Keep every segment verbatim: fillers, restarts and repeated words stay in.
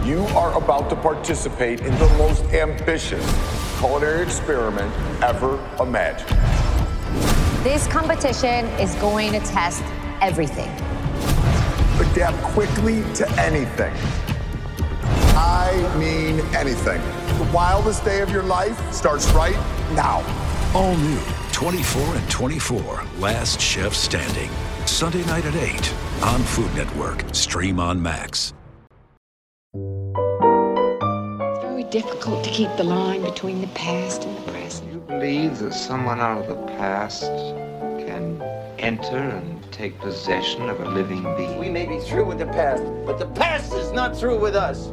You are about to participate in the most ambitious culinary experiment ever imagined. This competition is going to test everything. Adapt quickly to anything. I mean anything. The wildest day of your life starts right now. All new, twenty-four and twenty-four, Last Chef Standing. Sunday night at eight on Food Network. Stream on Max. It's very difficult to keep the line between the past and the present. Do you believe that someone out of the past can enter and take possession of a living being? We may be through with the past, but the past is not through with us.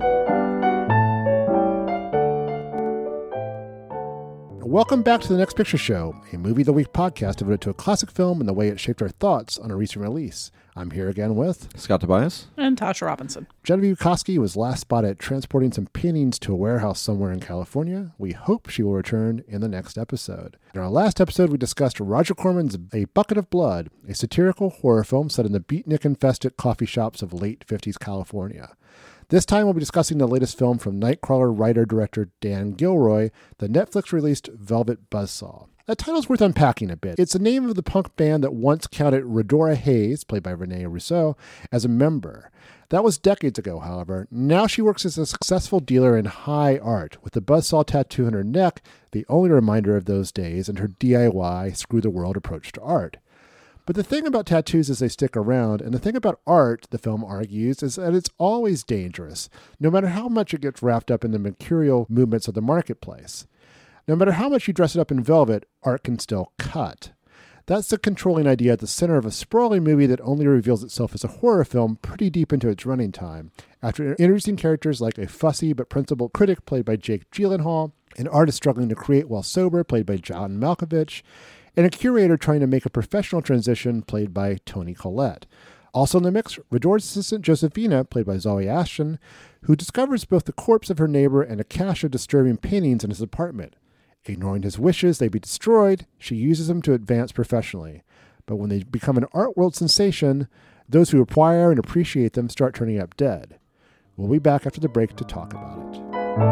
Welcome back to The Next Picture Show, a Movie of the Week podcast devoted to a classic film and the way it shaped our thoughts on a recent release. I'm here again with Scott Tobias and Tasha Robinson. Genevieve Koski was last spotted transporting some paintings to a warehouse somewhere in California. We hope she will return in the next episode. In our last episode, we discussed Roger Corman's A Bucket of Blood, a satirical horror film set in the beatnik-infested coffee shops of late fifties California. This time we'll be discussing the latest film from Nightcrawler writer-director Dan Gilroy, the Netflix-released Velvet Buzzsaw. That title's worth unpacking a bit. It's the name of the punk band that once counted Redora Hayes, played by Renee Rousseau, as a member. That was decades ago, however. Now she works as a successful dealer in high art, with the Buzzsaw tattoo on her neck, the only reminder of those days, and her D I Y, screw-the-world approach to art. But the thing about tattoos is they stick around, and the thing about art, the film argues, is that it's always dangerous, no matter how much it gets wrapped up in the mercurial movements of the marketplace. No matter how much you dress it up in velvet, art can still cut. That's the controlling idea at the center of a sprawling movie that only reveals itself as a horror film pretty deep into its running time, after introducing characters like a fussy but principled critic played by Jake Gyllenhaal, an artist struggling to create while sober played by John Malkovich, and a curator trying to make a professional transition played by Toni Collette. Also in the mix, Redore's assistant Josephina, played by Zoe Ashton, who discovers both the corpse of her neighbor and a cache of disturbing paintings in his apartment. Ignoring his wishes they be destroyed, she uses them to advance professionally. But when they become an art world sensation, those who acquire and appreciate them start turning up dead. We'll be back after the break to talk about it.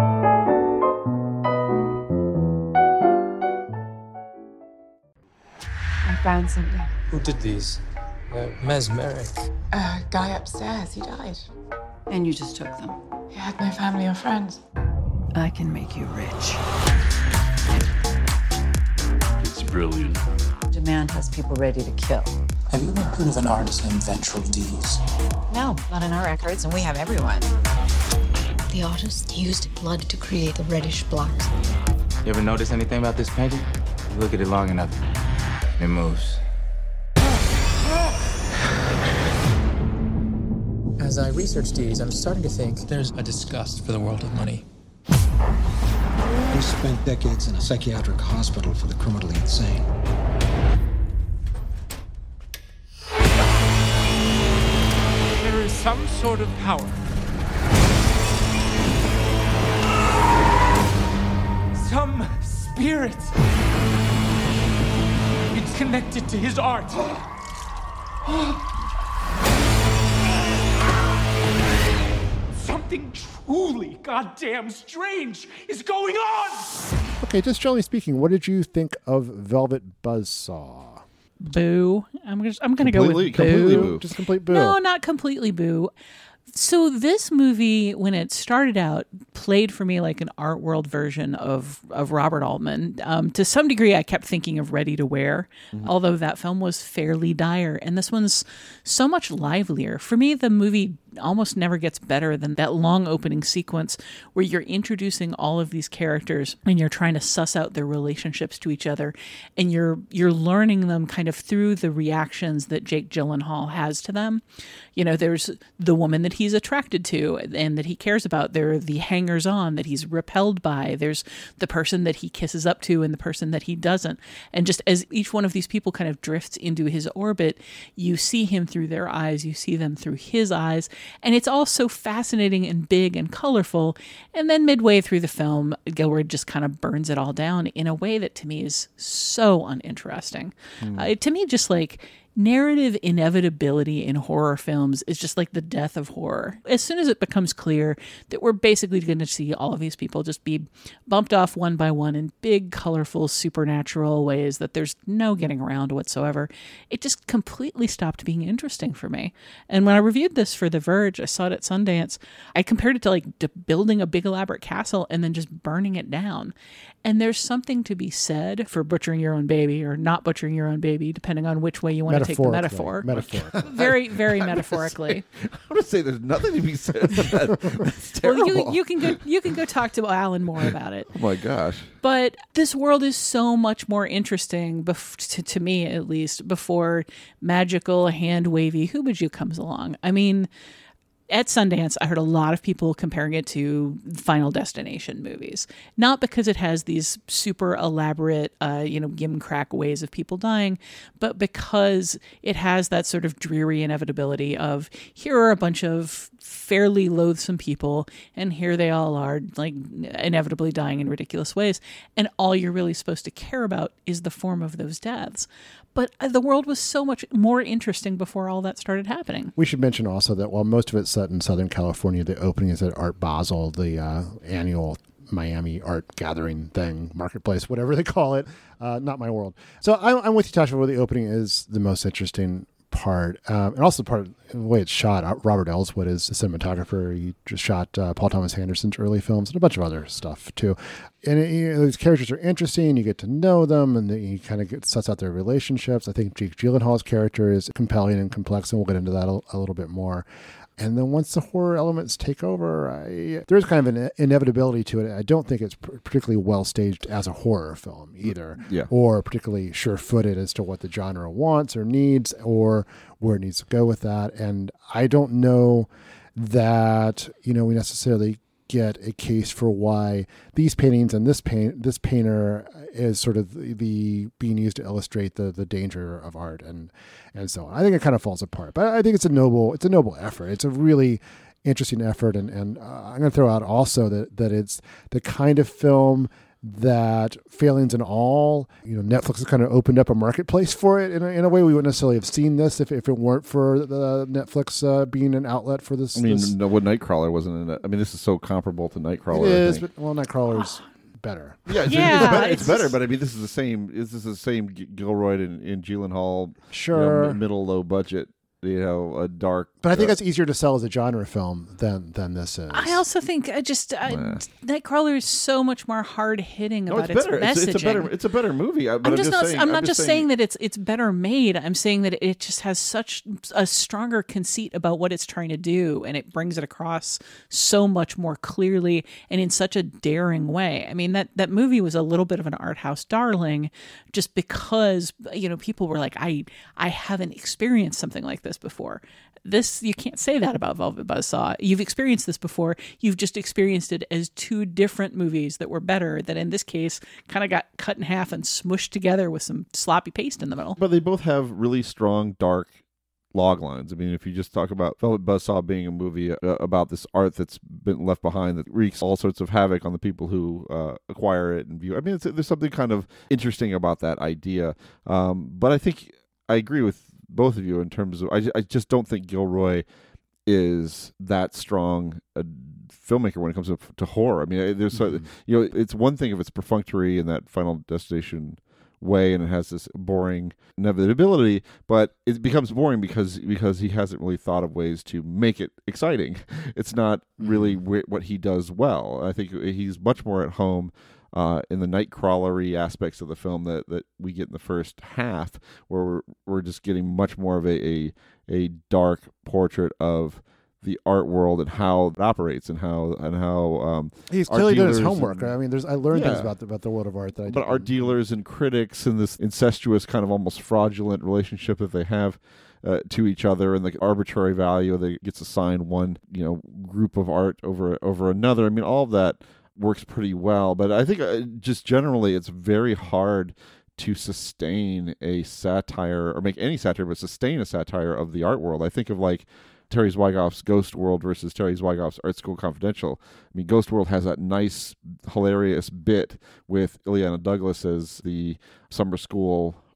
I found something. Who did these? Uh, mesmeric. A guy upstairs, he died. And you just took them? He had no family or friends. I can make you rich. It's brilliant. Demand has people ready to kill. Have you ever heard of an artist named Ventral D's? No, not in our records, and we have everyone. The artist used blood to create the reddish blacks. You ever notice anything about this painting? You look at it long enough, it moves. As I research these, I'm starting to think there's a disgust for the world of money. He spent decades in a psychiatric hospital for the criminally insane. There is some sort of power. Some spirit. It's connected to his art. Something truly goddamn strange is going on! Okay, just generally speaking, what did you think of Velvet Buzzsaw? Boo. I'm just, I'm going to go with boo. Completely boo. Just complete boo. No, not completely boo. So this movie, when it started out, played for me like an art world version of, of Robert Altman. Um, to some degree, I kept thinking of Ready to Wear, mm-hmm. although that film was fairly dire. And this one's so much livelier. For me, the movie almost never gets better than that long opening sequence where you're introducing all of these characters and you're trying to suss out their relationships to each other, and you're you're learning them kind of through the reactions that Jake Gyllenhaal has to them. You know, there's the woman that he's attracted to and that he cares about. There are the hangers-on that he's repelled by. There's the person that he kisses up to and the person that he doesn't. And just as each one of these people kind of drifts into his orbit, you see him through their eyes, you see them through his eyes. And it's all so fascinating and big and colorful. And then midway through the film, Gilroy just kind of burns it all down in a way that to me is so uninteresting. Mm. Uh, to me, just like narrative inevitability in horror films is just like the death of horror. As soon as it becomes clear that we're basically going to see all of these people just be bumped off one by one in big, colorful, supernatural ways that there's no getting around whatsoever, it just completely stopped being interesting for me. And when I reviewed this for The Verge, I saw it at Sundance, I compared it to like to building a big elaborate castle and then just burning it down. And there's something to be said for butchering your own baby or not butchering your own baby, depending on which way you want to take the metaphor. Metaphor. Very, very metaphorically. I'm going to say there's nothing to be said for that. That's terrible. Well, you, you can go you can go talk to Alan Moore about it. Oh my gosh. But this world is so much more interesting, bef- to, to me at least, before magical, hand-wavy Hoobajú comes along. I mean, at Sundance, I heard a lot of people comparing it to Final Destination movies. Not because it has these super elaborate, uh, you know, gimcrack ways of people dying, but because it has that sort of dreary inevitability of here are a bunch of fairly loathsome people, and here they all are, like, inevitably dying in ridiculous ways. And all you're really supposed to care about is the form of those deaths. But the world was so much more interesting before all that started happening. We should mention also that while most of it's set in Southern California, the opening is at Art Basel, the uh, annual Miami art gathering thing, marketplace, whatever they call it. Uh, not my world. So I, I'm with you, Tasha, where the opening is the most interesting part. Um, and also part of the way it's shot. Robert Elswit is a cinematographer. He just shot uh, Paul Thomas Anderson's early films and a bunch of other stuff too. And it, you know, these characters are interesting. You get to know them, and he kind of get, sets out their relationships. I think Jake Gyllenhaal's character is compelling and complex, and we'll get into that a, a little bit more. And then once the horror elements take over, I, there's kind of an inevitability to it. I don't think it's particularly well staged as a horror film either, yeah. or particularly sure-footed as to what the genre wants or needs or where it needs to go with that. And I don't know that, you know, we necessarily get a case for why these paintings and this paint this painter is sort of the, the being used to illustrate the the danger of art and and so on. I think it kind of falls apart, but I think it's a noble it's a noble effort. It's a really interesting effort, and and uh, I'm going to throw out also that that it's the kind of film that, failings and all, you know, Netflix has kind of opened up a marketplace for it in a, in a way we wouldn't necessarily have seen this if, if it weren't for the Netflix uh, being an outlet for this. I mean, this. no, what Nightcrawler wasn't in it. I mean, this is so comparable to Nightcrawler. It is, but well, Nightcrawler's better. Yeah, it's, yeah, it's, better, it's, it's better, just... but I mean, this is the same. This is the same Gilroy and, and Gyllenhaal. Sure, you know, middle low budget. You know, a dark. But I think uh, that's easier to sell as a genre film than than this is. I also think I just uh, Nah. Nightcrawler is so much more hard hitting no, about it's its better. messaging. It's, it's a better. It's a better movie. But I'm I'm just not. saying, I'm not I'm just saying, saying that it's it's better made. I'm saying that it just has such a stronger conceit about what it's trying to do, and it brings it across so much more clearly and in such a daring way. I mean, that that movie was a little bit of an art house darling, just because, you know, people were like, I I haven't experienced something like this before. This, you can't say that about Velvet Buzzsaw. You've experienced this before. You've just experienced it as two different movies that were better, that in this case kind of got cut in half and smushed together with some sloppy paste in the middle. But they both have really strong, dark log lines. I mean, if you just talk about Velvet Buzzsaw being a movie uh, about this art that's been left behind that wreaks all sorts of havoc on the people who uh, acquire it and view it. I mean, it's, there's something kind of interesting about that idea. Um, but I think I agree with both of you in terms of, I, I just don't think Gilroy is that strong a filmmaker when it comes to, to horror. I mean, there's mm-hmm. so, you know, it's one thing if it's perfunctory in that Final Destination way and it has this boring inevitability, but it becomes boring because because he hasn't really thought of ways to make it exciting. It's not really mm-hmm. wh- what he does well. I think he's much more at home Uh, in the Nightcrawlery aspects of the film that, that we get in the first half, where we're, we're just getting much more of a, a a dark portrait of the art world and how it operates and how and how um, he's clearly done his homework. And, I mean, there's I learned yeah. things about the, about the world of art that I. But didn't. art dealers and critics and this incestuous kind of almost fraudulent relationship that they have uh, to each other, and the arbitrary value that gets assigned one, you know, group of art over over another. I mean, all of that works pretty well, but I think uh, just generally it's very hard to sustain a satire or make any satire, but sustain a satire of the art world. I think of like Terry Zwigoff's Ghost World versus Terry Zwigoff's Art School Confidential. I mean, Ghost World has that nice, hilarious bit with Illeana Douglas as the summer school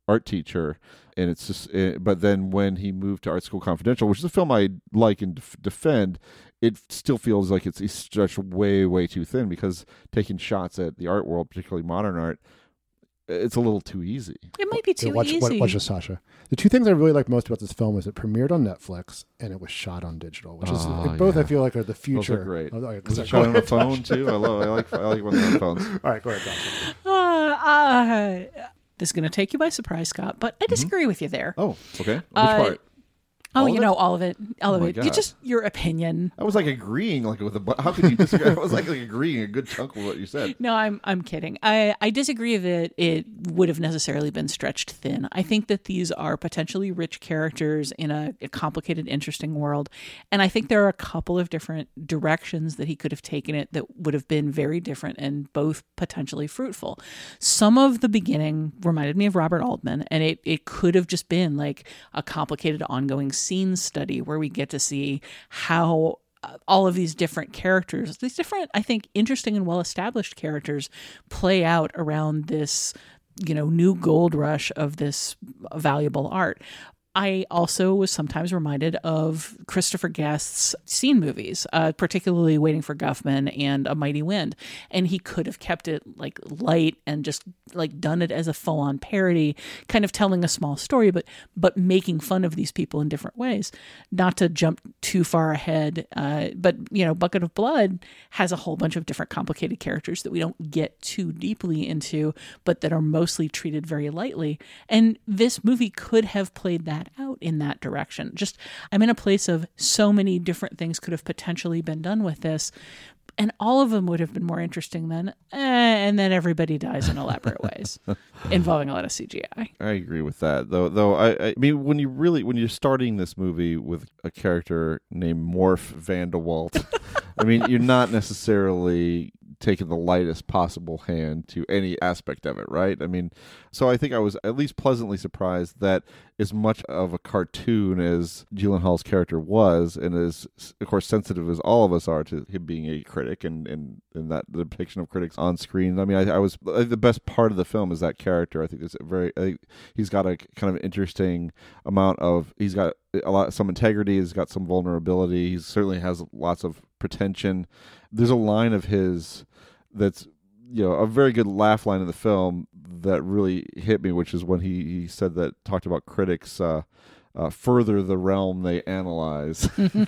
art teacher. And it's just, it, but then when he moved to Art School Confidential, which is a film I like and def- defend, it still feels like it's, it's stretched way, way too thin, because taking shots at the art world, particularly modern art, it's a little too easy. It might be too yeah, watch, easy. Watch, watch this, Sasha. The two things I really like most about this film is it premiered on Netflix and it was shot on digital, which is Oh, like, both yeah. I feel like are the future. Those are great. Oh, right, was it go shot on ahead, a phone Sasha. too? I love. I like. I like when they're on phones. All right, go ahead, Sasha. Uh, uh, this is going to take you by surprise, Scott, but I disagree with you there. Oh, okay. Which Uh, part? Oh, All of you it? know, all of it. All Oh of my it. You God. just, your opinion. I was like agreeing, like with a. bu- How could you disagree? I was like, like agreeing a good chunk of what you said. No, I'm I'm kidding. I, I disagree that it would have necessarily been stretched thin. I think that these are potentially rich characters in a, a complicated, interesting world. And I think there are a couple of different directions that he could have taken it that would have been very different and both potentially fruitful. Some of the beginning reminded me of Robert Altman, and it, it could have just been like a complicated ongoing scene study where we get to see how uh, all of these different characters, these different, I think, interesting and well-established characters play out around this, you know, new gold rush of this valuable art. I also was sometimes reminded of Christopher Guest's scene movies, uh, particularly Waiting for Guffman and A Mighty Wind. And he could have kept it like light and just like done it as a full-on parody, kind of telling a small story, but but making fun of these people in different ways. Not to jump too far ahead, uh, but you know, Bucket of Blood has a whole bunch of different complicated characters that we don't get too deeply into, but that are mostly treated very lightly. And this movie could have played that out in that direction. Just, I'm in a place of so many different things could have potentially been done with this, and all of them would have been more interesting than, eh, and then everybody dies in elaborate ways, involving a lot of C G I. I agree with that, though. Though I, I mean, when you really, when you're starting this movie with a character named Morph Van de Walt, I mean, you're not necessarily taking the lightest possible hand to any aspect of it, right? I mean, so I think I was at least pleasantly surprised that as much of a cartoon as Gyllenhaal's character was, and as, of course, sensitive as all of us are to him being a critic and, and, and that the depiction of critics on screen, I mean, I, I was, the best part of the film is that character. I think it's a very, I think he's got a kind of interesting amount of, he's got a lot, some integrity, he's got some vulnerability, he certainly has lots of pretension. There's a line of his that's, you know, a very good laugh line in the film that really hit me, which is when he, he said that, talked about critics uh, uh, further the realm they analyze.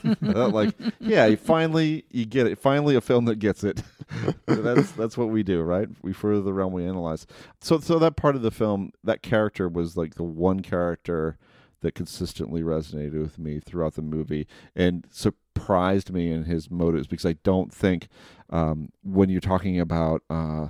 Like, yeah, you finally, you get it. Finally a film that gets it. that's that's what we do, right? We further the realm we analyze. So, so that part of the film, that character was like the one character that consistently resonated with me throughout the movie and surprised me in his motives, because I don't think um, when you're talking about uh,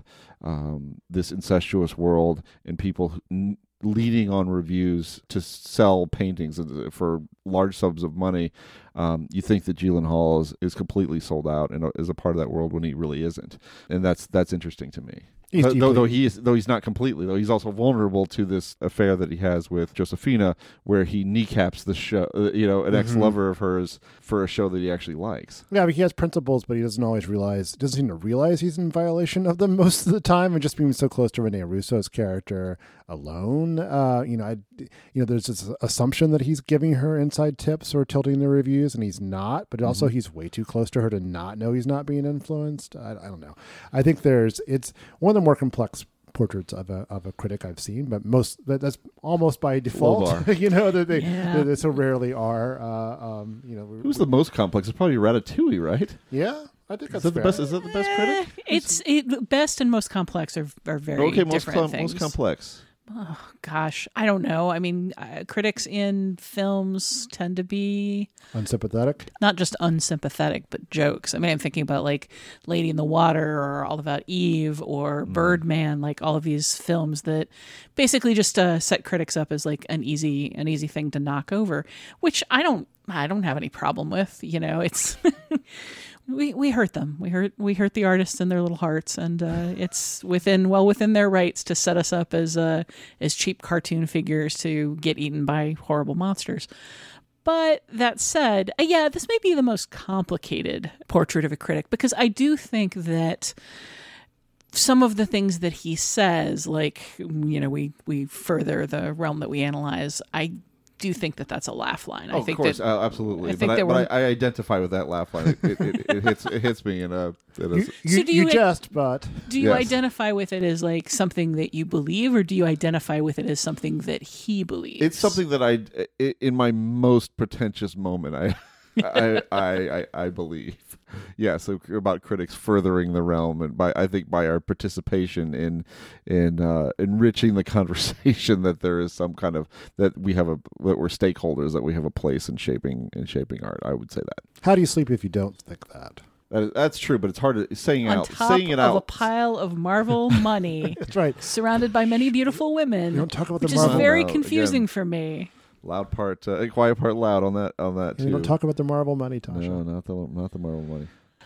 um, this incestuous world and people n- leading on reviews to sell paintings for large sums of money, um, you think that Gyllenhaal is, is completely sold out and is a part of that world when he really isn't. And that's that's interesting to me. He's Though, deeply- though he is, though he's not completely, though he's also vulnerable to this affair that he has with Josephina, where he kneecaps the show, uh, you know, an Mhm. ex-lover of hers for a show that he actually likes. Yeah, but he has principles, but he doesn't always realize, doesn't seem to realize he's in violation of them most of the time. And just being so close to Rene Russo's character alone, uh, you know, I, you know, there's this assumption that he's giving her inside tips or tilting the reviews, and he's not. But also, Mhm. he's way too close to her to not know he's not being influenced. I, I don't know. I think there's, it's one of the more complex portraits of a of a critic I've seen, but most that, that's almost by default. bar. You know that they, Yeah. that they so rarely are. Uh, um, you know, we- Who's the most complex? It's probably Ratatouille, right? Yeah, I think that's is that the fair. best. Is that the best critic? It's it, best and most complex are, are very Okay, most different com- things. most complex. Oh, gosh, I don't know. I mean, uh, critics in films tend to be unsympathetic. Not just unsympathetic, but jokes. I mean, I'm thinking about like Lady in the Water or All About Eve or Mm. Birdman, like all of these films that basically just uh, set critics up as like an easy an easy thing to knock over, which I don't I don't have any problem with. You know, it's we we hurt them. We hurt we hurt the artists in their little hearts, and uh, it's within well within their rights to set us up as uh, as cheap cartoon figures to get eaten by horrible monsters. But that said, uh, yeah, this may be the most complicated portrait of a critic, because I do think that some of the things that he says, like, you know, we, we further the realm that we analyze, I do think that that's a laugh line. Oh, I think of course, that, uh, absolutely. I think but I, that but we're, I, I identify with that laugh line. It, it, it, it hits it hits me in a. In a You, you, So do you you- jest, but do you Yes. identify with it as like something that you believe, or do you identify with it as something that he believes? It's something that I, i- in my most pretentious moment, I, I, I, I, I believe. Yeah, so about critics furthering the realm, and by I think by our participation in in uh, enriching the conversation, that there is some kind of that we have a that we're stakeholders, that we have a place in shaping in shaping art. I would say that. how do you sleep if you don't think that? That is, that's true, but it's hard to saying on out top saying it of out. a pile of Marvel money. That's right. Surrounded by many beautiful women. You don't talk about the which Marvel- is very No, no, confusing again. for me. Loud part, uh, quiet part, loud on that on that You too. don't talk about the Marvel money, Tasha. No, not the not the Marvel money.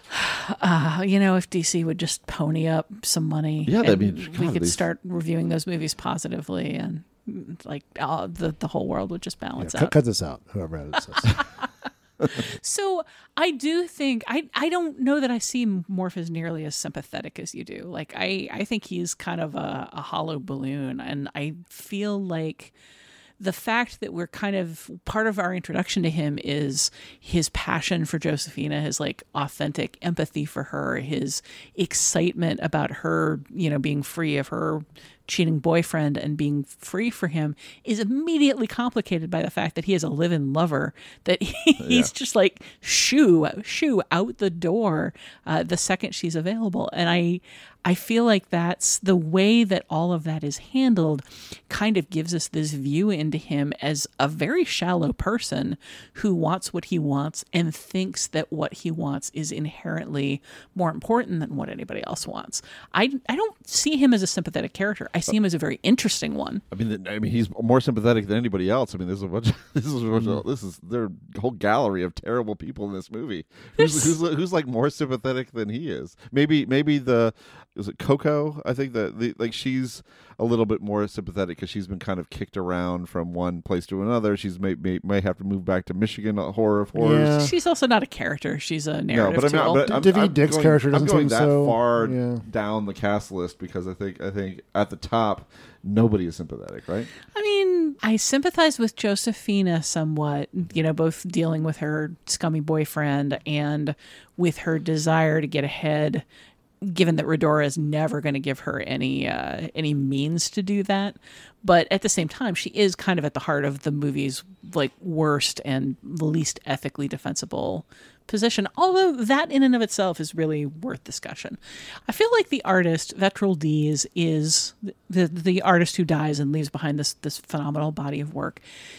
Uh, you know, if D C would just pony up some money, Yeah, that'd and be- we God, could they- start reviewing those movies positively, and mm, like uh, the the whole world would just balance Yeah, cut, out. cut this out, whoever edits this. So I do think I I don't know that I see Morph as nearly as sympathetic as you do. Like I I think he's kind of a, a hollow balloon, and I feel like the fact that we're kind of part of our introduction to him is his passion for Josephina, his like authentic empathy for her, his excitement about her, you know, being free of her cheating boyfriend and being free for him, is immediately complicated by the fact that he has a live-in lover that he, he's Yeah. just like shoo shoo out the door uh, the second she's available. And I I feel like that's the way that all of that is handled kind of gives us this view into him as a very shallow person who wants what he wants and thinks that what he wants is inherently more important than what anybody else wants. I, I don't see him as a sympathetic character. I see him as a very interesting one. I mean, the- I mean, he's more sympathetic than anybody else. I mean, there's a bunch. Of, this is a bunch of, this is their whole gallery of terrible people in this movie. Who's, who's who's like more sympathetic than he is? Maybe maybe the is it Coco? I think that the, like she's a little bit more sympathetic because she's been kind of kicked around from one place to another. She's may may, may have to move back to Michigan. A horror of horrors. Yeah. She's also not a character. She's a No, narrative but I'm tool. not. But I'm, David I'm Dick's going, character I'm doesn't going seem that so- far yeah. down the cast list because I think I think at the top nobody is sympathetic, right? I mean, I sympathize with Josephina somewhat, you know, both dealing with her scummy boyfriend and with her desire to get ahead, given that Redora is never going to give her any uh, any means to do that. But at the same time, she is kind of at the heart of the movie's like worst and least ethically defensible position, although that in and of itself is really worth discussion. I feel like the artist Vetril Dees is the the artist who dies and leaves behind this this phenomenal body of work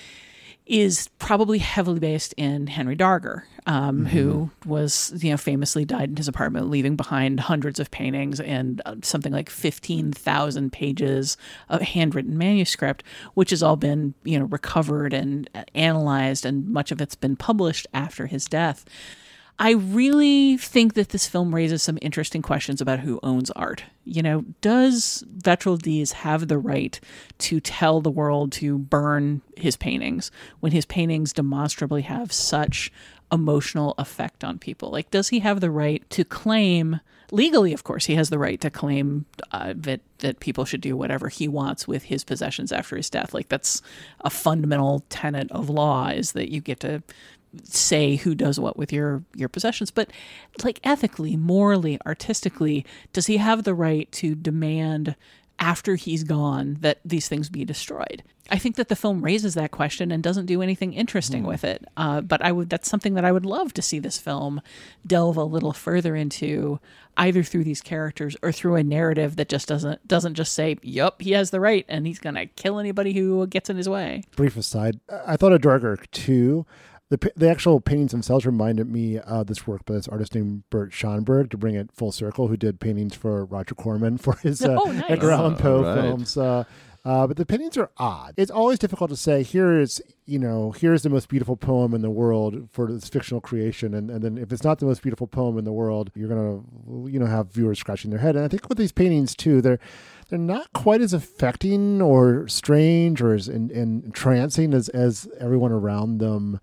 is probably heavily based in Henry Darger, um, mm-hmm. who was, you know, famously died in his apartment, leaving behind hundreds of paintings and uh, something like fifteen thousand pages of handwritten manuscript, which has all been, you know, recovered and analyzed, and much of it's been published after his death. I really think that this film raises some interesting questions about who owns art. You know, does Vetril Dees have the right to tell the world to burn his paintings when his paintings demonstrably have such emotional effect on people? Like, does he have the right to claim, legally, of course, he has the right to claim uh, that, that people should do whatever he wants with his possessions after his death. Like, that's a fundamental tenet of law, is that you get to say who does what with your your possessions. But like ethically, morally, artistically, does he have the right to demand after he's gone that these things be destroyed? I think that the film raises that question and doesn't do anything interesting mm. with it. Uh, but I would that's something that I would love to see this film delve a little further into, either through these characters or through a narrative that just doesn't doesn't just say, yup, he has the right and he's gonna kill anybody who gets in his way. Brief aside, I thought of Darger too. The the actual paintings themselves reminded me of this work by this artist named Bert Schonberg, to bring it full circle, who did paintings for Roger Corman for his uh, oh, nice. Edgar Allan Poe right. films. Uh, uh, but the paintings are odd. It's always difficult to say, here is, you know, here's the most beautiful poem in the world for this fictional creation. And, and then if it's not the most beautiful poem in the world, you're going to, you know, have viewers scratching their head. And I think with these paintings too, they're, they're not quite as affecting or strange or as in, entrancing as, as everyone around them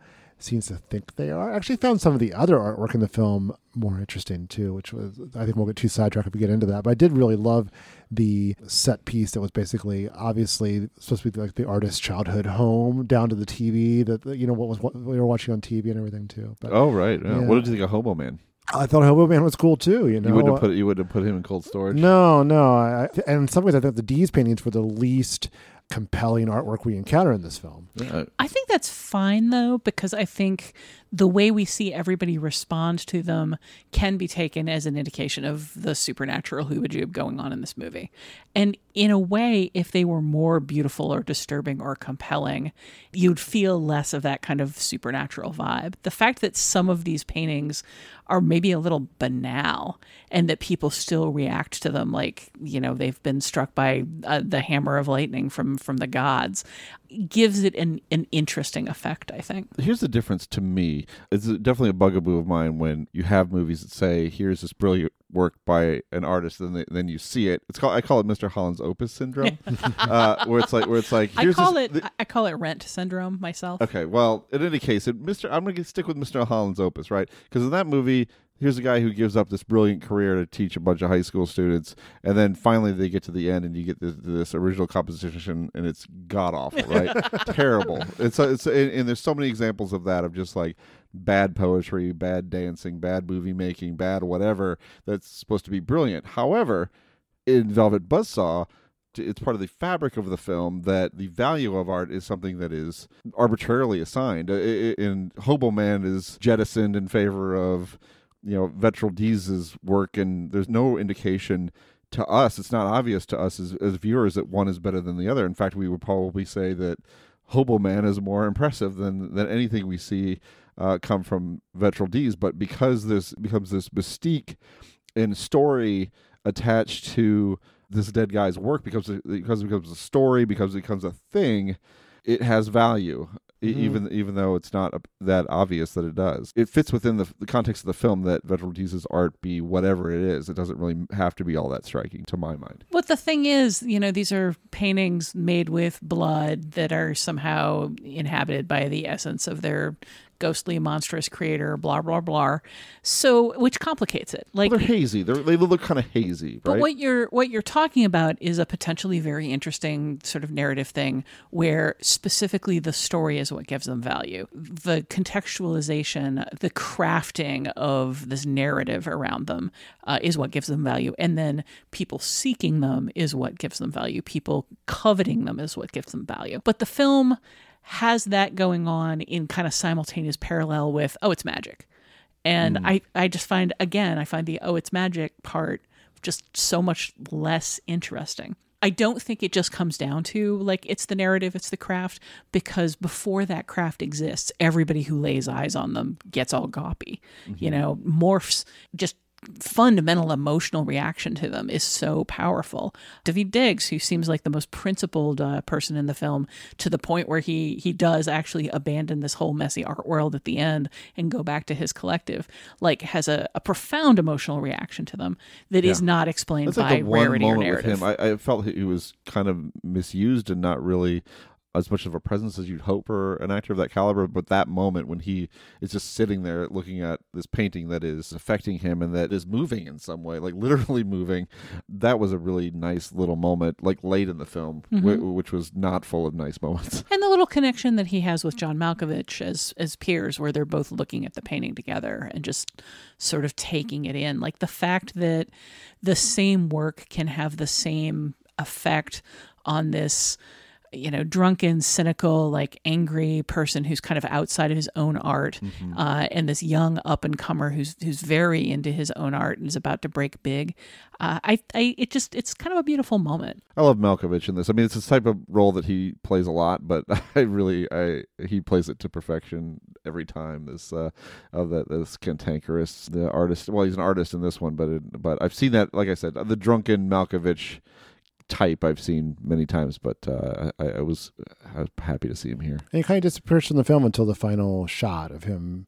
seems to think they are. I actually found some of the other artwork in the film more interesting too, which was, I think we'll get too sidetracked if we get into that, but I did really love the set piece that was basically obviously supposed to be like the artist's childhood home, down to the T V that, you know, what was what we were watching on T V and everything too. But, oh, right. Yeah. Yeah. What did you think of Hobo Man? I thought Hobo Man was cool too. You know, you wouldn't have put you wouldn't have put him in cold storage. No, no. I, and in some ways, I think the Dees paintings were the least compelling artwork we encounter in this film. Yeah. I think that's fine though, because I think the way we see everybody respond to them can be taken as an indication of the supernatural hoobajoob going on in this movie. And in a way, if they were more beautiful or disturbing or compelling, you'd feel less of that kind of supernatural vibe. The fact that some of these paintings are maybe a little banal and that people still react to them like, you know, they've been struck by uh, the hammer of lightning from, from the gods, gives it an, an interesting effect, I think. Here's the difference to me. It's definitely a bugaboo of mine when you have movies that say, here's this brilliant work by an artist, and then, then you see it. It's called I call it Mister Holland's Opus syndrome, uh, where it's like where it's like here's I call this, it the, I call it Rent syndrome myself. Okay, well, in any case, it, Mister I'm going to stick with Mister Holland's Opus, right? Because in that movie, here's a guy who gives up this brilliant career to teach a bunch of high school students, and then finally they get to the end, and you get this, this original composition, and it's god awful, right? Terrible. It's it's and, and there's so many examples of that, of just like bad poetry, bad dancing, bad movie making, bad whatever that's supposed to be brilliant. However, in Velvet Buzzsaw, it's part of the fabric of the film that the value of art is something that is arbitrarily assigned. In Hobo Man is jettisoned in favor of, you know, Vettel Dees' work, and there's no indication to us, it's not obvious to us as, as viewers that one is better than the other. In fact, we would probably say that Hobo Man is more impressive than, than anything we see uh, come from Vettel Dees. But because this becomes this mystique and story attached to this dead guy's work, because it, because it becomes a story, because it becomes a thing, it has value. Mm-hmm. Even even though it's not that obvious that it does. It fits within the, the context of the film that Vettel Dees' art be whatever it is. It doesn't really have to be all that striking, to my mind. But the thing is, you know, these are paintings made with blood that are somehow inhabited by the essence of their ghostly, monstrous creator, blah, blah, blah. So, which complicates it. Like, well, they're hazy. They're, they look kind of hazy, right? But what you're, what you're talking about is a potentially very interesting sort of narrative thing where specifically the story is what gives them value. The contextualization, the crafting of this narrative around them uh, is what gives them value. And then people seeking them is what gives them value. People coveting them is what gives them value. But the film has that going on in kind of simultaneous parallel with, oh, it's magic. And mm. I, I just find, again, I find the, oh, it's magic part just so much less interesting. I don't think it just comes down to, like, it's the narrative, it's the craft, because before that craft exists, everybody who lays eyes on them gets all goppy, mm-hmm. you know, morphs, just fundamental emotional reaction to them is so powerful. Daveed Diggs, who seems like the most principled uh, person in the film, to the point where he he does actually abandon this whole messy art world at the end and go back to his collective, like has a, a profound emotional reaction to them that yeah. is not explained That's by like the one rarity or moment narrative. With him, I, I felt he was kind of misused and not really as much of a presence as you'd hope for an actor of that caliber. But that moment when he is just sitting there looking at this painting that is affecting him and that is moving in some way, like literally moving, that was a really nice little moment, like late in the film, mm-hmm. w- which was not full of nice moments. And the little connection that he has with John Malkovich as as peers, where they're both looking at the painting together and just sort of taking it in. Like the fact that the same work can have the same effect on this, you know, drunken, cynical, like angry person who's kind of outside of his own art, mm-hmm. uh, and this young up and comer who's who's very into his own art and is about to break big. Uh, I, I, it just, it's kind of a beautiful moment. I love Malkovich in this. I mean, it's this type of role that he plays a lot, but I really, I he plays it to perfection every time. This, uh, of that, this cantankerous, the artist. Well, he's an artist in this one, but it, but I've seen that, like I said, the drunken Malkovich type I've seen many times, but uh, I, I was I was happy to see him here. And he kind of disappears from the film until the final shot of him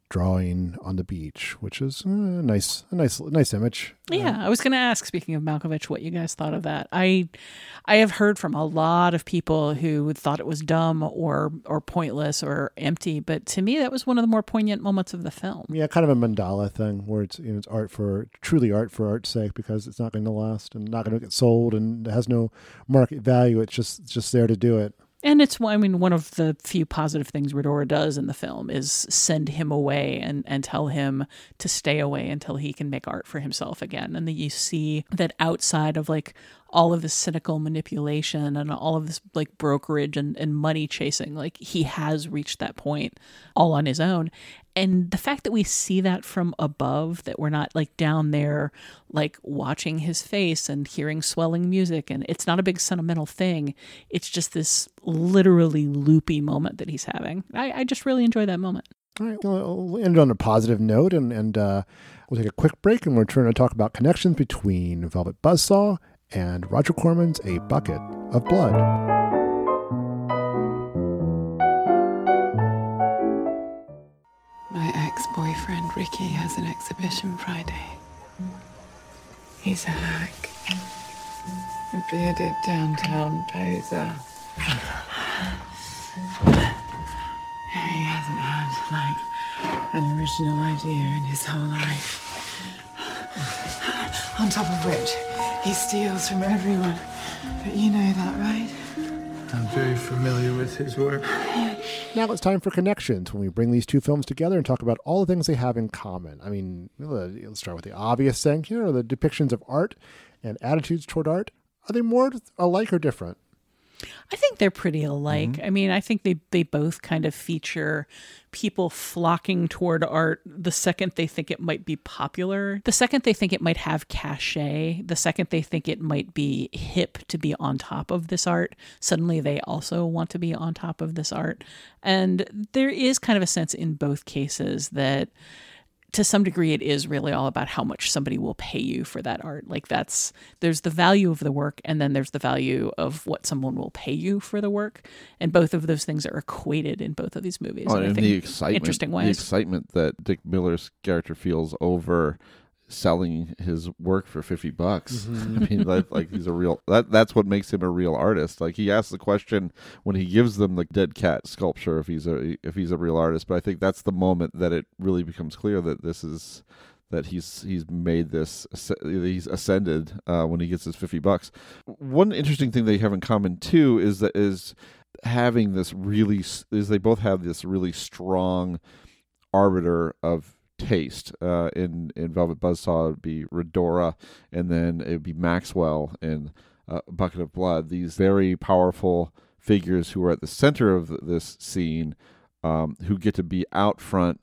drawing on the beach, which is a nice, a nice, nice image. Yeah, I was going to ask, speaking of Malkovich, what you guys thought of that. I I have heard from a lot of people who thought it was dumb or or pointless or empty, but to me, that was one of the more poignant moments of the film. Yeah, kind of a mandala thing where it's, you know, it's art for, truly art for art's sake, because it's not going to last and not going to get sold and it has no market value. It's just, it's just there to do it. And it's, I mean, one of the few positive things Redora does in the film is send him away and, and tell him to stay away until he can make art for himself again. And then you see that outside of like all of this cynical manipulation and all of this like brokerage and, and money chasing, like he has reached that point all on his own. And the fact that we see that from above, that we're not like down there, like watching his face and hearing swelling music, and it's not a big sentimental thing. It's just this literally loopy moment that he's having. I, I just really enjoy that moment. All right, well, we'll end on a positive note, and, and uh, we'll take a quick break, and we'll return to talk about connections between Velvet Buzzsaw and Roger Corman's A Bucket of Blood. My ex-boyfriend Ricky has an exhibition Friday. He's a hack. A bearded downtown poser. He hasn't had, like, an original idea in his whole life. On top of which, he steals from everyone. But you know that, right? I'm very familiar with his work. Now it's time for Connections, when we bring these two films together and talk about all the things they have in common. I mean, let's start with the obvious thing here, the depictions of art and attitudes toward art. Are they more alike or different? I think they're pretty alike. Mm-hmm. I mean, I think they, they both kind of feature people flocking toward art the second they think it might be popular, the second they think it might have cachet, the second they think it might be hip to be on top of this art. Suddenly they also want to be on top of this art. And there is kind of a sense in both cases that to some degree, it is really all about how much somebody will pay you for that art. Like that's, there's the value of the work, and then there's the value of what someone will pay you for the work. And both of those things are equated in both of these movies. Oh, and and I think the excitement, interesting ways. the excitement that Dick Miller's character feels over selling his work for fifty bucks. Mm-hmm. I mean, like, like he's a real, that that's what makes him a real artist. Like he asks the question when he gives them the dead cat sculpture if he's a if he's a real artist. But I think that's the moment that it really becomes clear that this is that he's he's made this, he's ascended uh, when he gets his fifty bucks. One interesting thing they have in common too is that is having this really is they both have this really strong arbiter of taste. Uh, in in Velvet Buzzsaw, it would be Redora, and then it would be Maxwell in uh, Bucket of Blood. These very powerful figures who are at the center of this scene, um, who get to be out front,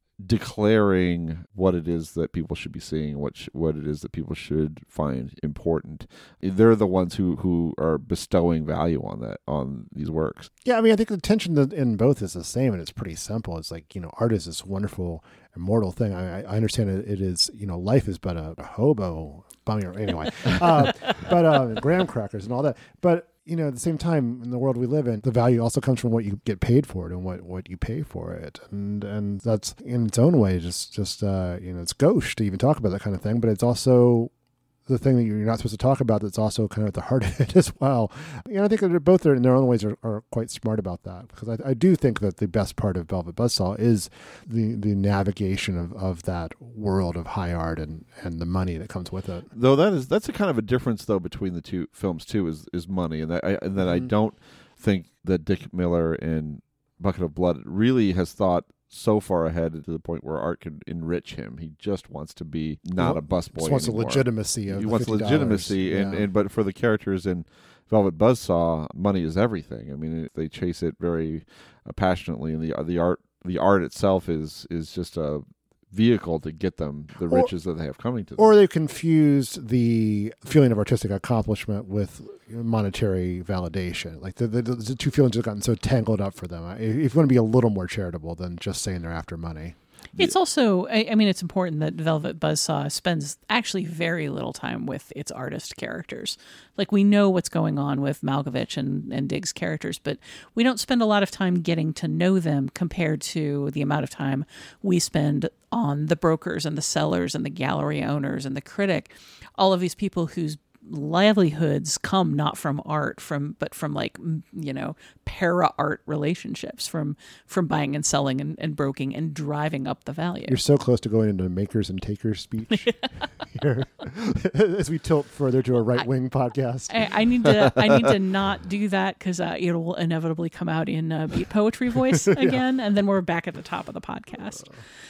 declaring what it is that people should be seeing, what sh- what it is that people should find important. They're the ones who, who are bestowing value on that on these works. Yeah, I mean, I think the tension in both is the same, and it's pretty simple. It's like, you know, art is this wonderful, immortal thing. I, I understand it, it is, you know, life is but a, a hobo bumming anyway, uh, but uh, graham crackers and all that. But you know, at the same time, in the world we live in, the value also comes from what you get paid for it and what, what you pay for it. And and that's in its own way just, just uh, you know, it's gauche to even talk about that kind of thing, but it's also the thing that you're not supposed to talk about that's also kind of at the heart of it as well. You know, I think that they're both are, in their own ways are, are quite smart about that, because I, I do think that the best part of Velvet Buzzsaw is the, the navigation of, of that world of high art and, and the money that comes with it. Though that is that's a kind of a difference though between the two films too is is money, and that I, and that mm-hmm. I don't think that Dick Miller in Bucket of Blood really has thought so far ahead to the point where art can enrich him. He just wants to be not a busboy anymore. He wants the legitimacy of He wants fifty dollars. legitimacy, and, yeah. and but for the characters in Velvet Buzzsaw, money is everything. I mean, they chase it very uh, passionately, and the the art the art itself is is just a vehicle to get them the or, riches that they have coming to them. Or they've confused the feeling of artistic accomplishment with monetary validation. Like the, the, the two feelings have gotten so tangled up for them. If you want to be a little more charitable than just saying they're after money. It's also, I, I mean, it's important that Velvet Buzzsaw spends actually very little time with its artist characters. Like, we know what's going on with Malkovich and, and Diggs' characters, but we don't spend a lot of time getting to know them compared to the amount of time we spend on the brokers and the sellers and the gallery owners and the critic. All of these people whose livelihoods come not from art, from but from like, you know, para art relationships, from from buying and selling and, and broking and driving up the value. You're so close to going into makers and takers speech here as we tilt further to a right wing podcast. I, I need to I need to not do that because uh, it will inevitably come out in uh, beat poetry voice again, yeah. And then we're back at the top of the podcast.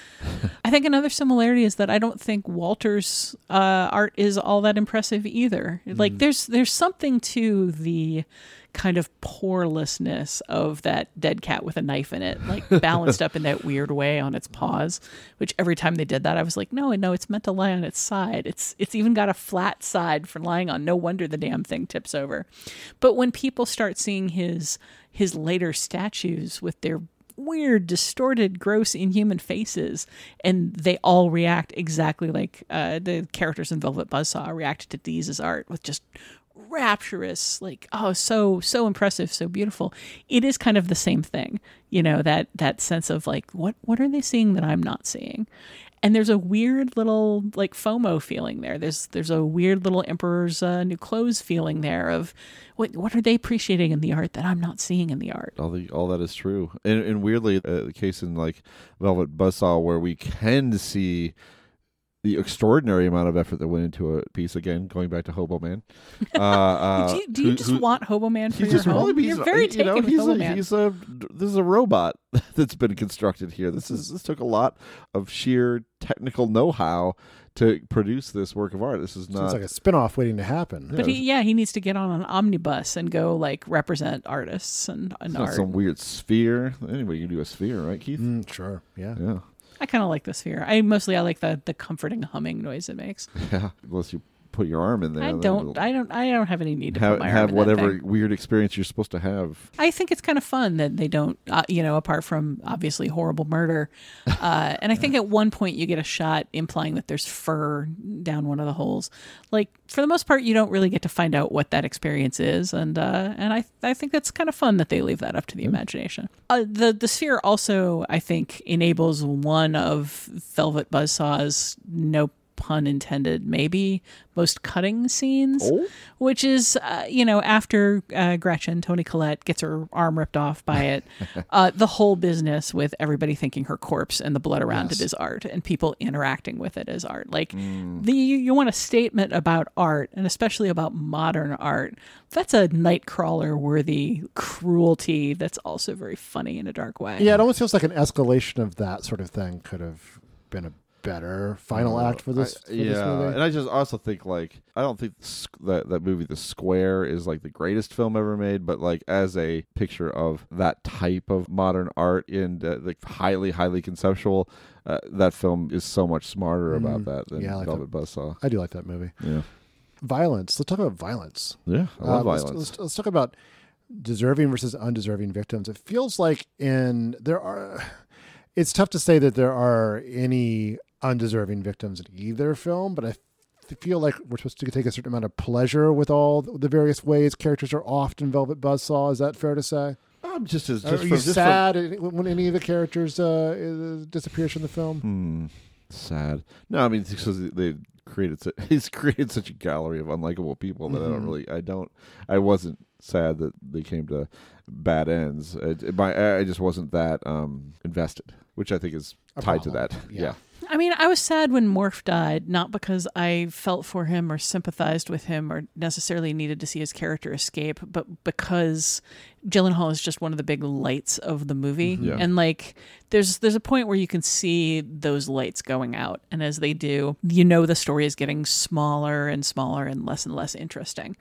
I think another similarity is that I don't think Walter's uh, art is all that impressive either. Mm. Like there's there's something to the kind of porelessness of that dead cat with a knife in it, like balanced up in that weird way on its paws, which every time they did that, I was like, no, no, it's meant to lie on its side. It's it's even got a flat side for lying on. No wonder the damn thing tips over. But when people start seeing his his later statues with their weird, distorted, gross, inhuman faces, and they all react exactly like uh, the characters in Velvet Buzzsaw reacted to Deeze's art, with just rapturous, like, oh, so so impressive, so beautiful. It is kind of the same thing, you know, that that sense of like, what what are they seeing that I'm not seeing? And there's a weird little like FOMO feeling there. There's there's a weird little Emperor's uh, New Clothes feeling there of what what are they appreciating in the art that I'm not seeing in the art? All the all that is true, and, and weirdly, uh, the case in like Velvet Buzzsaw where we can see the extraordinary amount of effort that went into a piece. Again, going back to Hobo Man. Uh, uh, do you, do you who, just who, want Hobo Man for your just home? Really, You're very you taken know, with he's Hobo a, Man. He's a this is a robot that's been constructed here. This is this took a lot of sheer technical know-how to produce this work of art. This is not. It's like a spin-off waiting to happen. But he, yeah, he needs to get on an omnibus and go like represent artists and, and it's art. not some weird sphere. Anybody can do a sphere, right, Keith? Mm, sure. Yeah. Yeah. I kind of like the sphere. I mostly I like the the comforting humming noise it makes. Yeah, unless you put your arm in there. I don't. I don't. I don't have any need to have, put my arm have in whatever that thing. weird experience you're supposed to have. I think it's kind of fun that they don't, uh, you know, apart from obviously horrible murder. Uh, and I think at one point you get a shot implying that there's fur down one of the holes. Like for the most part, you don't really get to find out what that experience is, and uh, and I I think that's kind of fun that they leave that up to the imagination. Uh, the the sphere also I think enables one of Velvet Buzzsaw's no pun intended, maybe most cutting scenes, oh? which is, uh, you know, after uh, Gretchen, Toni Collette, gets her arm ripped off by it, uh, the whole business with everybody thinking her corpse and the blood around yes. it is art, and people interacting with it as art. Like, mm. the you, you want a statement about art, and especially about modern art. That's a Nightcrawler-worthy cruelty that's also very funny in a dark way. Yeah, it almost feels like an escalation of that sort of thing could have been a better final uh, act for this, I, for yeah, this movie. And I just also think like I don't think that that movie The Square is like the greatest film ever made, but like as a picture of that type of modern art and uh, like highly highly conceptual, uh, that film is so much smarter mm. about that than yeah, like Velvet Buzzsaw. I do like that movie. Yeah. Violence. Let's talk about violence. Yeah, I love uh, violence. Let's, let's, let's talk about deserving versus undeserving victims. It feels like in there are. It's tough to say that there are any undeserving victims in either film, but I f- feel like we're supposed to take a certain amount of pleasure with all the various ways characters are off in Velvet Buzzsaw. Is that fair to say? Um, just as just are from, you just sad from... when any of the characters uh, disappears from the film? Hmm. Sad. No, I mean because they created such, he's created such a gallery of unlikable people that mm-hmm. I don't really. I don't. I wasn't sad that they came to bad ends. It, it, my, I just wasn't that um, invested, which I think is a tied problem. to that. Yeah. yeah. I mean, I was sad when Morph died, not because I felt for him or sympathized with him or necessarily needed to see his character escape, but because Gyllenhaal is just one of the big lights of the movie. Yeah. And like, there's there's a point where you can see those lights going out. And as they do, you know the story is getting smaller and smaller and less and less interesting.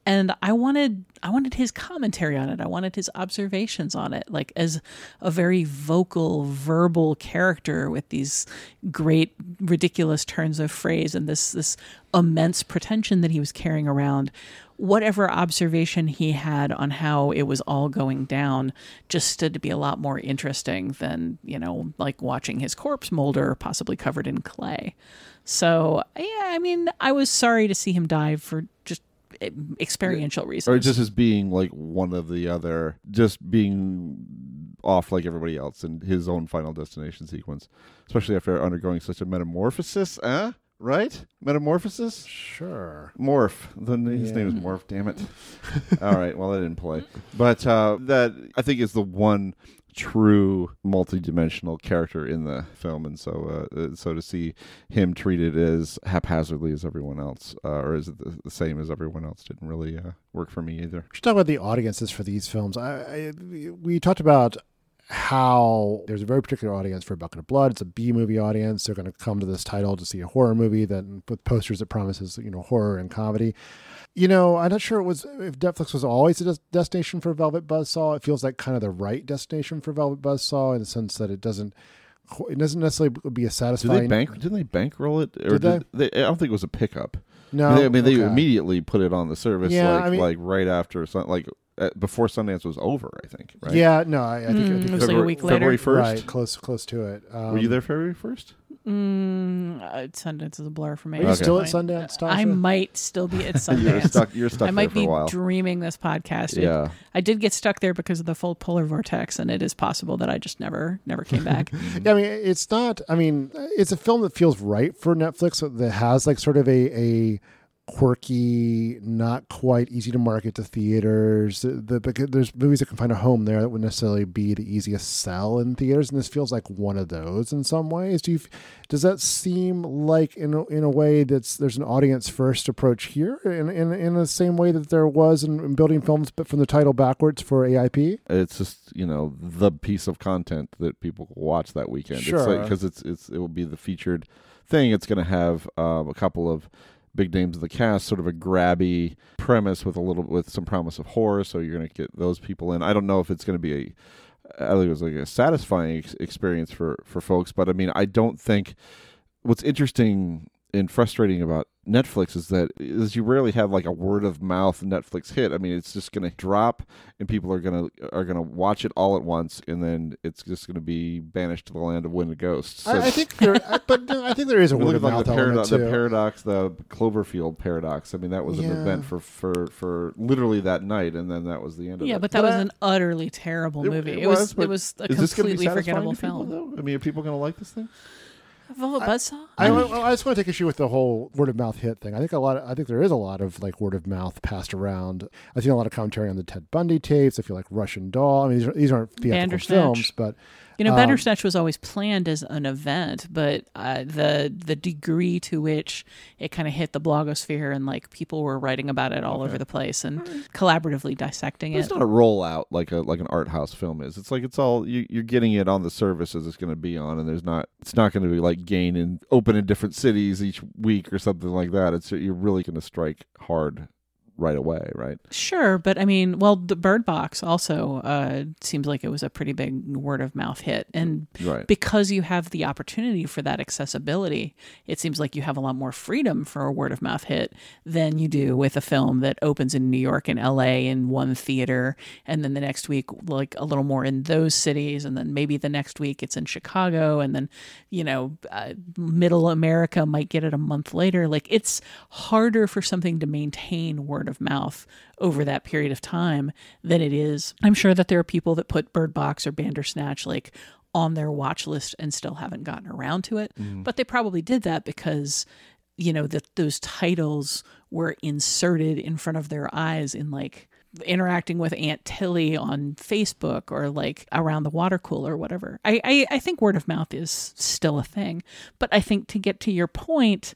And I wanted I wanted his commentary on it. I wanted his observations on it, like as a very vocal, verbal character with these great, ridiculous turns of phrase and this this immense pretension that he was carrying around. Whatever observation he had on how it was all going down just stood to be a lot more interesting than, you know, like watching his corpse molder, possibly covered in clay. So, yeah, I mean, I was sorry to see him die for just experiential reasons. Or just as being like one of the other, just being off like everybody else in his own Final Destination sequence, especially after undergoing such a metamorphosis, eh? Right? Metamorphosis? Sure. Morph. The, his Yeah. name is Morph, damn it. All right, well, I didn't play. But uh, that, I think, is the one true multi-dimensional character in the film, and so uh, so to see him treated as haphazardly as everyone else, uh, or is it the, the same as everyone else, didn't really uh, work for me either. We should talk about the audiences for these films. I, I we talked about how there's a very particular audience for A Bucket of Blood. It's a B movie audience. They're going to come to this title to see a horror movie that with posters that promises, you know, horror and comedy. You know, I'm not sure it was if Netflix was always a des- destination for Velvet Buzzsaw. It feels like kind of the right destination for Velvet Buzzsaw in the sense that it doesn't it doesn't necessarily be a satisfying. Did they bank? Didn't they bankroll it? Or Did they? did they? I don't think it was a pickup. No, I mean, they, I mean, they okay. immediately put it on the service, Yeah, like I mean- like right after, Sun- like uh, before Sundance was over. I think. Right? Yeah, no, I, I think, I Mm, think it was like a week later. February first. Right, close close to it. Um, Were you there February first? Mm, uh, Sundance is a blur for me. Are you at this still at point. Sundance, I Tasha? might still be at Sundance. You're stuck- you're stuck I might there for a be while. dreaming this podcast. It- Yeah. I did get stuck there because of the full polar vortex, and it is possible that I just never, never came back. Yeah, I mean, it's not. I mean, it's a film that feels right for Netflix. That has like sort of a a quirky, not quite easy to market to theaters. The, the because there's movies that can find a home there that wouldn't necessarily be the easiest sell in theaters, and this feels like one of those in some ways. Do you? Does that seem like in a, in a way that's there's an audience first approach here, in in in the same way that there was in, in building films, but from the title backwards for A I P? It's just, you know, the piece of content that people will watch that weekend. Sure. It's like, because it's it's it will be the featured thing. It's going to have um, a couple of big names of the cast, sort of a grabby premise with a little with some promise of horror. So you're going to get those people in. I don't know if it's going to be a I think it was like a satisfying ex- experience for for folks, but I mean, I don't think what's interesting and frustrating about Netflix is that is you rarely have like a word of mouth Netflix hit. I mean, it's just going to drop and people are going to are going to watch it all at once, and then it's just going to be banished to the land of wind and ghosts. So I, I think there, I- but no, I think there is a we word look of at like mouth the, element paradox, the too. paradox, the Cloverfield paradox. I mean, that was an Yeah. event for, for, for literally that night, and then that was the end of it. Yeah, but that was an utterly terrible movie. It, was, but it was a is this gonna be completely satisfying forgettable to people, film. though? I mean, are people going to like this thing? Velvet Buzzsaw? I, I, I just want to take issue with the whole word of mouth hit thing. I think a lot. Of, I think there is a lot of like word of mouth passed around. I've seen a lot of commentary on the Ted Bundy tapes. I feel like Russian Doll. I mean, these, are, these aren't theatrical Bandersnatch. films, but You know, um, Bandersnatch was always planned as an event, but uh, the the degree to which it kind of hit the blogosphere and like people were writing about it all Okay. over the place and collaboratively dissecting It's it. not a rollout like a like an art house film is. It's like it's all you, you're getting it on the services it's going to be on, and there's not. It's not going to be like gain and open in different cities each week or something like that. It's you're really going to strike hard right away, right? Sure, but I mean, well, the Bird Box also uh, seems like it was a pretty big word of mouth hit, and Right. because you have the opportunity for that accessibility, it seems like you have a lot more freedom for a word of mouth hit than you do with a film that opens in New York and L A in one theater, and then the next week, like a little more in those cities, and then maybe the next week it's in Chicago, and then you know, uh, Middle America might get it a month later. Like it's harder for something to maintain word of mouth over that period of time than it is. I'm sure that there are people that put Bird Box or Bandersnatch like on their watch list and still haven't gotten around to it. Mhm. But they probably did that because, you know, that those titles were inserted in front of their eyes in like interacting with Aunt Tilly on Facebook or like around the water cooler or whatever. I, I, I think word of mouth is still a thing. But I think to get to your point,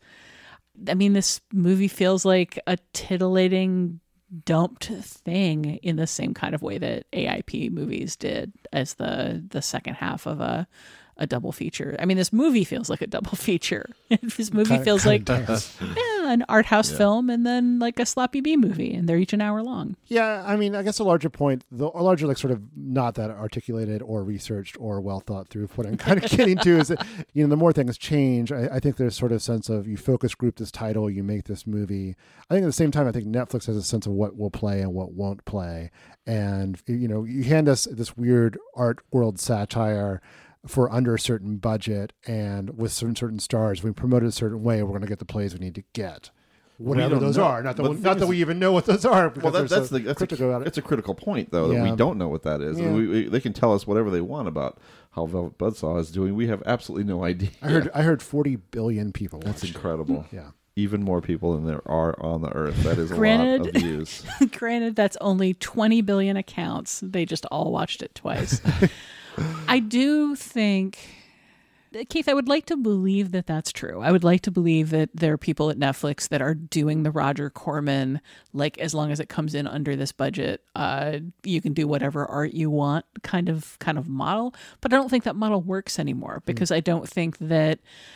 I mean, this movie feels like a titillating, dumped thing in the same kind of way that A I P movies did as the the second half of a a double feature. I mean, this movie feels like a double feature. This movie Kinda- feels kinda like, does. yeah, an art house Yeah. film and then like a sloppy B movie, and they're each an hour long. Yeah, I mean, I guess a larger point, the a larger, like, sort of not that articulated or researched or well thought through. What I'm kind of getting to is that, you know, the more things change, I, I think there's sort of a sense of you focus group this title, you make this movie. I think at the same time, I think Netflix has a sense of what will play and what won't play. And, you know, you hand us this weird art world satire for under a certain budget and with certain certain stars. We promote it a certain way, we're going to get the plays we need to get. Whatever those know. are. Not that, But we, the not thing that is- we even know what those are. Well, that, that's so the that's a, cryptical about it. it's a critical point, though, that Yeah. we don't know what that is. Yeah. We, we, they can tell us whatever they want about how Velvet Buzzsaw is doing. We have absolutely no idea. I heard I heard forty billion people. That's watched. incredible. Yeah. Even more people than there are on the earth. That is a Granted, lot of views. granted, that's only twenty billion accounts. They just all watched it twice. I do think, Keith, I would like to believe that that's true. I would like to believe that there are people at Netflix that are doing the Roger Corman, like, as long as it comes in under this budget, uh, you can do whatever art you want kind of kind of model. But I don't think that model works anymore because I don't think that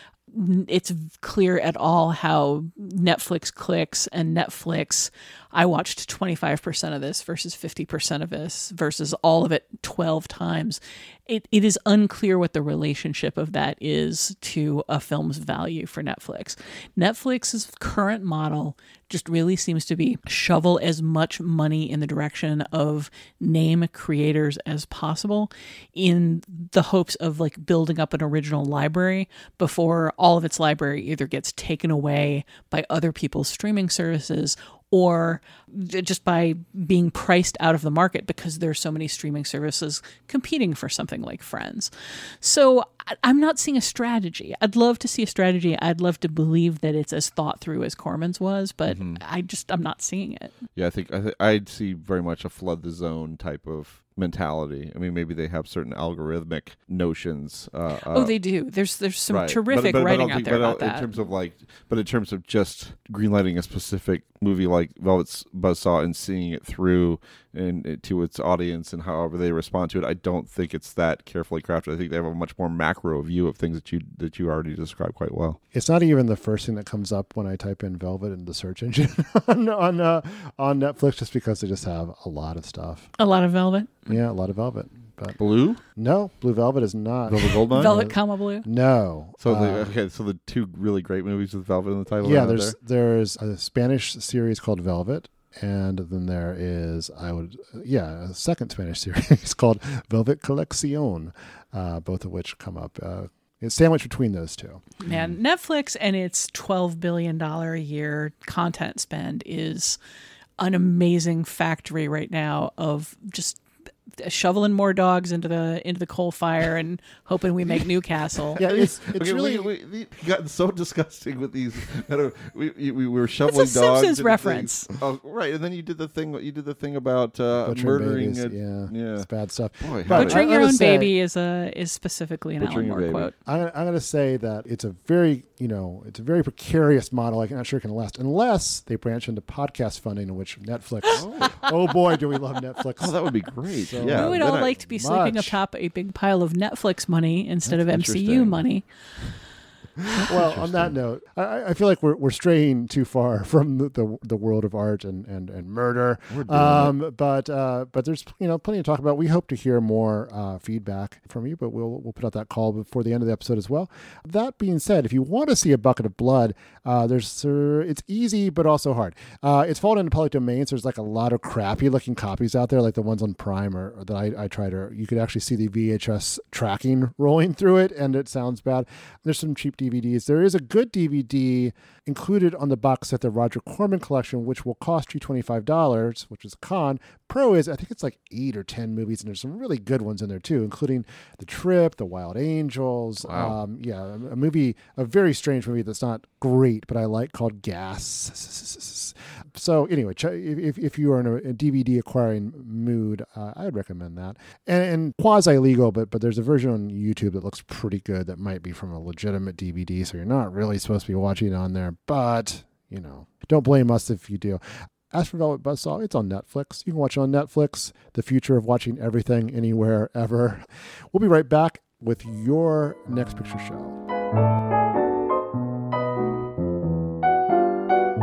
it's clear at all how Netflix clicks and Netflix, I watched twenty-five percent of this versus fifty percent of this versus all of it twelve times. It It is unclear what the relationship of that is to a film's value for Netflix. Netflix's current model just really seems to be shovel as much money in the direction of name creators as possible in the hopes of like building up an original library before all of its library either gets taken away by other people's streaming services or just by being priced out of the market because there's so many streaming services competing for something like Friends. So I- I'm not seeing a strategy. I'd love to see a strategy. I'd love to believe that it's as thought through as Corman's was, but Mhm. I just, I'm not seeing it. Yeah, I think I th- I'd see very much a flood the zone type of mentality. I mean, maybe they have certain algorithmic notions. Uh, Oh, uh, they do. There's there's some right. terrific But- but- but I writing don't out think- there but about in that. terms of like, but in terms of just greenlighting a specific movie like Velvet Buzzsaw and seeing it through and it, to its audience and however they respond to it, I don't think it's that carefully crafted. I think they have a much more macro view of things that you that you already described quite well. It's not even the first thing that comes up when I type in Velvet in the search engine on on, uh, on Netflix, just because they just have a lot of stuff. A lot of Velvet. Yeah, a lot of Velvet. But Blue? No, Blue Velvet is not. Velvet Goldmine? Velvet, comma Blue. No. So Uh, the, okay, so the two really great movies with Velvet in the title. yeah, are out there's there? there's a Spanish series called Velvet, and then there is I would yeah a second Spanish series called Velvet Colección, uh, both of which come up. Uh, it's sandwiched between those two. Man, Netflix and its twelve billion dollars a year content spend is an amazing factory right now of just shoveling more dogs into the into the coal fire and hoping we make Newcastle. Yeah, it's it's Okay, really we, we, we gotten so disgusting with these. I don't, we, we we were shoveling It's a dogs. Simpsons into reference. things. Oh, right, and then you did the thing. You did the thing about uh, Butchering murdering. babies, a- yeah, yeah, it's bad stuff. Boy, But Butchering I- Your I Own gotta say- Baby is a is specifically an Alan Butchering Your Moore Baby. quote. I'm, I'm going to say that it's a very, you know, it's a very precarious model. I'm not sure it can last unless they branch into podcast funding, in which Netflix. oh. oh boy, do we love Netflix! Oh, that would be great. So- yeah, we would then all I- like to be sleeping Much. atop a big pile of Netflix money instead of That's M C U interesting. money. Well, on that note, I, I feel like we're we're straying too far from the the, the world of art and and, and murder. We're doing Um, but uh, but there's you know plenty to talk about. We hope to hear more uh, feedback from you, but we'll we'll put out that call before the end of the episode as well. That being said, if you want to see A Bucket of Blood, uh, there's uh, it's easy but also hard. Uh, it's fallen into public domain, so there's like a lot of crappy looking copies out there, like the ones on Prime or, or that I, I tried. Or you could actually see the V H S tracking rolling through it, and it sounds bad. There's some cheap D V Ds. There is a good D V D included on the box set, the Roger Corman collection, which will cost you twenty-five dollars, which is a con. Pro is, I think it's like eight or ten movies, and there's some really good ones in there too, including The Trip, The Wild Angels. Wow. Um, yeah, a, a movie, a very strange movie that's not great, but I like, called Gas. So anyway, ch- if, if you are in a, a D V D acquiring mood, uh, I would recommend that. And, and quasi-legal, but but there's a version on YouTube that looks pretty good that might be from a legitimate D V D, so you're not really supposed to be watching it on there, but, you know, don't blame us if you do. As for Velvet Buzzsaw, it's on Netflix. You can watch it on Netflix. The future of watching everything, anywhere, ever. We'll be right back with your Next Picture Show.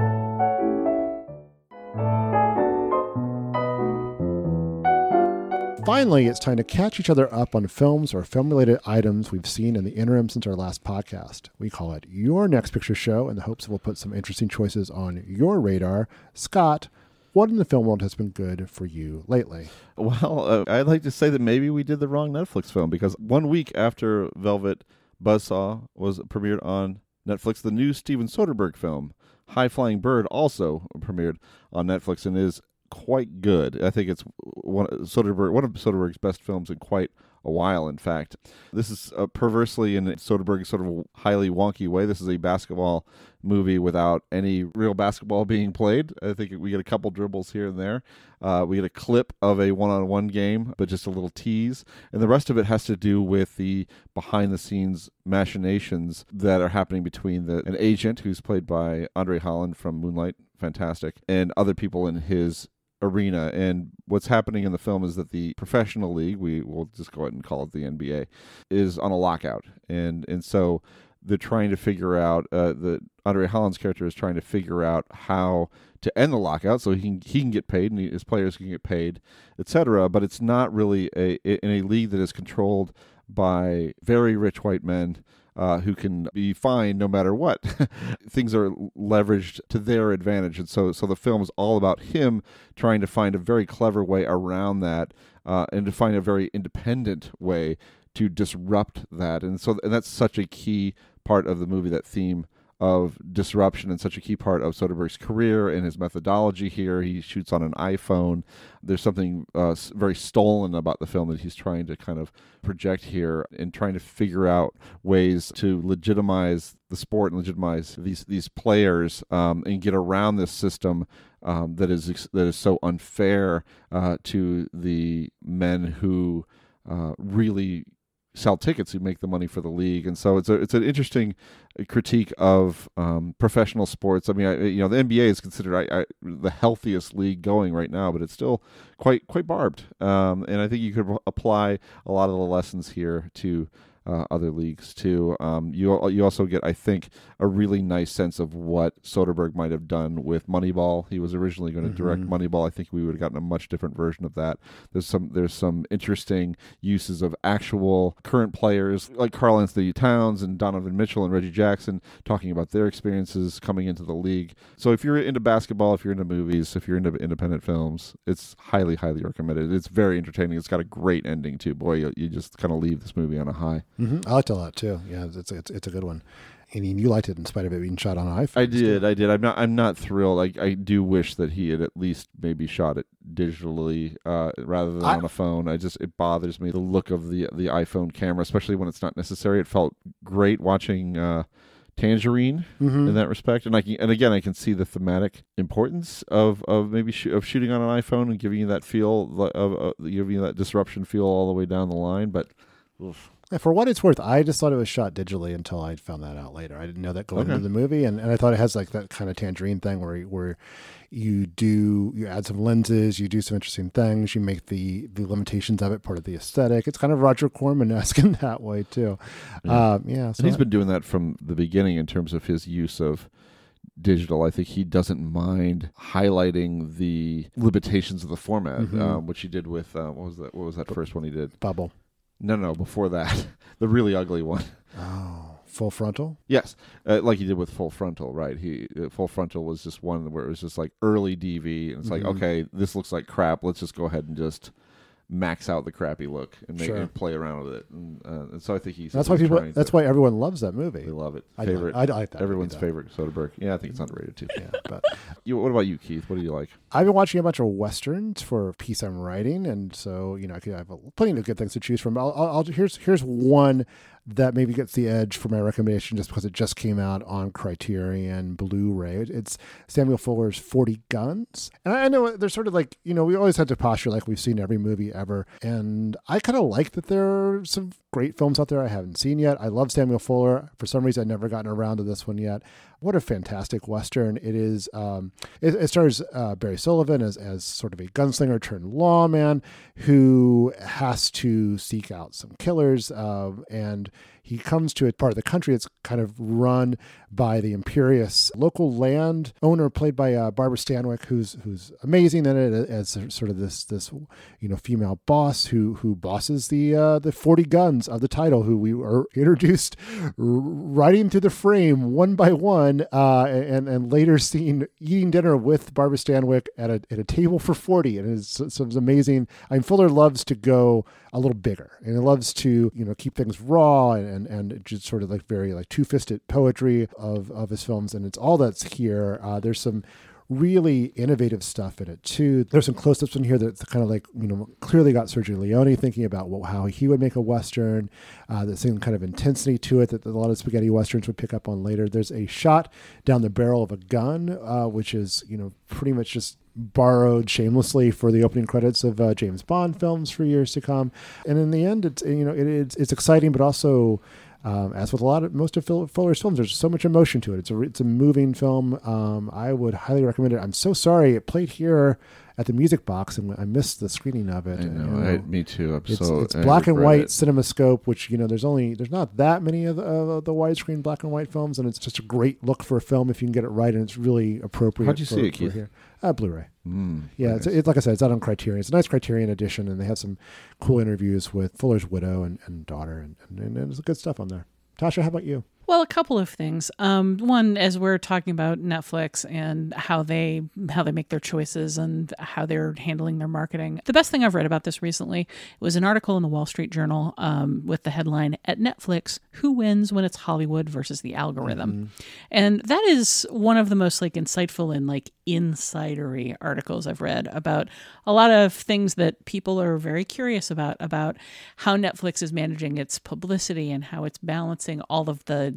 Finally, it's time to catch each other up on films or film-related items we've seen in the interim since our last podcast. We call it Your Next Picture Show in the hopes that we'll put some interesting choices on your radar. Scott, what in the film world has been good for you lately? Well, uh, I'd like to say that maybe we did the wrong Netflix film, because one week after Velvet Buzzsaw was premiered on Netflix, the new Steven Soderbergh film, High Flying Bird, also premiered on Netflix and is quite good. I think it's one Soderbergh, one of Soderbergh's best films in quite a while, in fact. This is uh, perversely, in Soderbergh's sort of highly wonky way, this is a basketball movie without any real basketball being played. I think we get a couple dribbles here and there. Uh, we get a clip of a one-on-one game, but just a little tease. And the rest of it has to do with the behind-the-scenes machinations that are happening between the an agent, who's played by Andre Holland from Moonlight, fantastic, and other people in his arena. And what's happening in the film is that the professional league, we will just go ahead and call it the N B A, is on a lockout. And and so they're trying to figure out, uh, the Andre Holland's character is trying to figure out how to end the lockout so he can, he can get paid and he, his players can get paid, et cetera. But it's not really a in a league that is controlled by very rich white men Uh, who can be fine no matter what. Things are leveraged to their advantage. And so so the film is all about him trying to find a very clever way around that, uh, and to find a very independent way to disrupt that. And so and that's such a key part of the movie, that theme of disruption, and such a key part of Soderbergh's career and his methodology here. He shoots on an iPhone. There's something uh, very stolen about the film that he's trying to kind of project here, and trying to figure out ways to legitimize the sport and legitimize these these players, um, and get around this system um, that is that is so unfair uh, to the men who uh, really sell tickets, who make the money for the league. And so it's a it's an interesting critique of um, professional sports. I mean, I, you know, the N B A is considered I, I, the healthiest league going right now, but it's still quite quite barbed. Um, and I think you could apply a lot of the lessons here to uh, other leagues too. Um, you you also get, I think, a really nice sense of what Soderbergh might have done with Moneyball. He was originally going to mm-hmm. direct Moneyball. I think we would have gotten a much different version of that. There's some there's some interesting uses of actual current players like Karl Anthony Towns and Donovan Mitchell and Reggie Jackson talking about their experiences coming into the league. So if you're into basketball, if you're into movies, if you're into independent films, it's highly, highly recommended. It's very entertaining. It's got a great ending too. Boy, you, you just kind of leave this movie on a high. Mm-hmm. I liked it a lot too. Yeah, it's it's it's a good one. And you liked it in spite of it being shot on an iPhone. I did, I did. I'm not I'm not thrilled. I I do wish that he had at least maybe shot it digitally uh, rather than I, on a phone. I just it bothers me, the look of the the iPhone camera, especially when it's not necessary. It felt great watching uh, Tangerine mm-hmm. in that respect, and I can, and again I can see the thematic importance of of maybe sh- of shooting on an iPhone and giving you that feel of uh, giving you that disruption feel all the way down the line, but. Oof. Yeah, for what it's worth, I just thought it was shot digitally until I found that out later. I didn't know that going okay. into the movie, and, and I thought it has like that kind of Tangerine thing where where you do you add some lenses, you do some interesting things, you make the the limitations of it part of the aesthetic. It's kind of Roger Corman-esque in that way too. Yeah, um, yeah so and he's been doing that from the beginning in terms of his use of digital. I think he doesn't mind highlighting the limitations of the format, mm-hmm. um, which he did with uh, what was that? What was that first one he did? Bubble. No, no, before that, the really ugly one. Oh, Full Frontal? Yes, uh, like he did with Full Frontal, right? He uh, Full Frontal was just one where it was just like early D V, and it's mm-hmm. like, okay, this looks like crap. Let's just go ahead and just max out the crappy look and make sure. and play around with it. And, uh, and so I think he's that's why people. That's to, why everyone loves that movie. They love it. I favorite. I, I like that. Everyone's movie, favorite Soderbergh. Yeah, I think it's underrated too. Yeah, but you, what about you, Keith? What do you like? I've been watching a bunch of westerns for a piece I'm writing, and so you know I could have plenty of good things to choose from. I'll, I'll, I'll here's here's one that maybe gets the edge for my recommendation just because it just came out on Criterion Blu-ray. It's Samuel Fuller's forty Guns. And I know there's sort of like, you know, we always had to posture like we've seen every movie ever. And I kind of like that there are some great films out there I haven't seen yet. I love Samuel Fuller. For some reason, I've never gotten around to this one yet. What a fantastic Western it is. Um, it, it stars uh, Barry Sullivan as, as sort of a gunslinger turned lawman who has to seek out some killers. Uh, and he comes to a part of the country that's kind of run by the imperious local land owner, played by uh, Barbara Stanwyck, who's who's amazing in it as sort of this this you know female boss who who bosses the uh, the forty guns of the title, who we are introduced r- right into the frame one by one, uh, and and later seen eating dinner with Barbara Stanwyck at a at a table for forty, and it's, it's, it's amazing. I mean, Fuller loves to go a little bigger, and he loves to you know keep things raw and and just sort of like very like two-fisted poetry of of his films, and it's all that's here. Uh, there's some really innovative stuff in it too. There's some close-ups in here that's kind of like, you know, clearly got Sergio Leone thinking about what, how he would make a Western, uh, the same kind of intensity to it that a lot of spaghetti Westerns would pick up on later. There's a shot down the barrel of a gun, uh, which is, you know, pretty much just borrowed shamelessly for the opening credits of uh, James Bond films for years to come. And in the end, it's, you know, it, it's, it's exciting, but also, Um, as with a lot of most of Fuller's films, there's so much emotion to it. It's a it's a moving film. Um, I would highly recommend it. I'm so sorry it played here at the Music Box, and I missed the screening of it. I know, and, I, me too. I'm it's, so it's black and white it. CinemaScope, which you know there's only there's not that many of the, uh, the widescreen black and white films, and it's just a great look for a film if you can get it right, and it's really appropriate. How'd you for, see it, for Keith? Here. Uh, Blu-ray. Mm, yeah, nice. it's, it's like I said, it's out on Criterion. It's a nice Criterion edition, and they have some cool interviews with Fuller's widow and, and daughter, and, and, and there's good stuff on there. Tasha, how about you? Well, a couple of things. Um, one, as we're talking about Netflix and how they how they make their choices and how they're handling their marketing. The best thing I've read about this recently was an article in the Wall Street Journal um, with the headline, "At Netflix, who wins when it's Hollywood versus the algorithm?" Mm-hmm. And that is one of the most like insightful and like insidery articles I've read about a lot of things that people are very curious about, about how Netflix is managing its publicity and how it's balancing all of the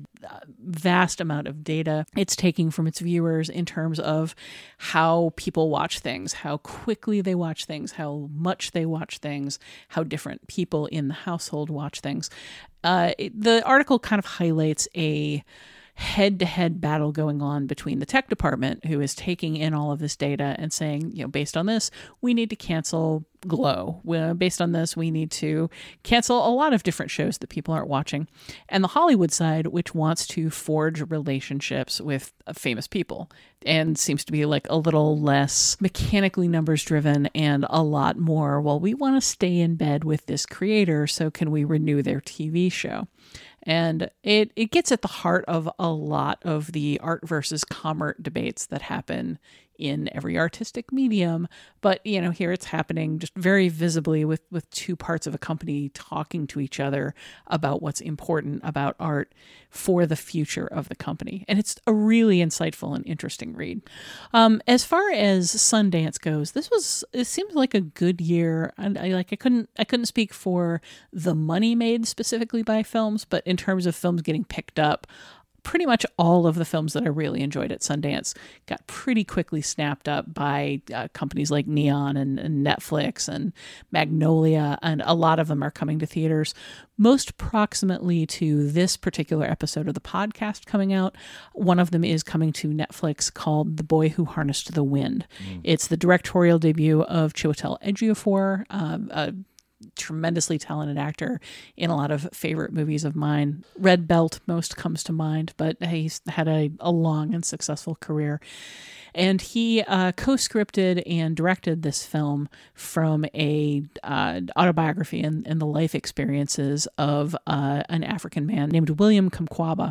vast amount of data it's taking from its viewers in terms of how people watch things, how quickly they watch things, how much they watch things, how different people in the household watch things. Uh, it, the article kind of highlights a head-to-head battle going on between the tech department, who is taking in all of this data and saying, you know, based on this, we need to cancel Glow. Well, based on this, we need to cancel a lot of different shows that people aren't watching. And the Hollywood side, which wants to forge relationships with famous people and seems to be like a little less mechanically numbers driven and a lot more, well, we want to stay in bed with this creator, so can we renew their T V show? And it, it gets at the heart of a lot of the art versus commerce debates that happen in every artistic medium. But, you know, here it's happening just very visibly with, with two parts of a company talking to each other about what's important about art for the future of the company. And it's a really insightful and interesting read. Um, as far as Sundance goes, this was, it seems like a good year. And I like, I couldn't, I couldn't speak for the money made specifically by films, but in terms of films getting picked up, pretty much all of the films that I really enjoyed at Sundance got pretty quickly snapped up by uh, companies like Neon and, and Netflix and Magnolia, and a lot of them are coming to theaters. Most proximately to this particular episode of the podcast coming out, one of them is coming to Netflix called The Boy Who Harnessed the Wind. Mm. It's the directorial debut of Chiwetel Ejiofor, um, a tremendously talented actor in a lot of favorite movies of mine. Red Belt most comes to mind, but he's had a, a long and successful career. And he uh, co-scripted and directed this film from a uh, autobiography and, and the life experiences of uh, an African man named William Kamkwamba.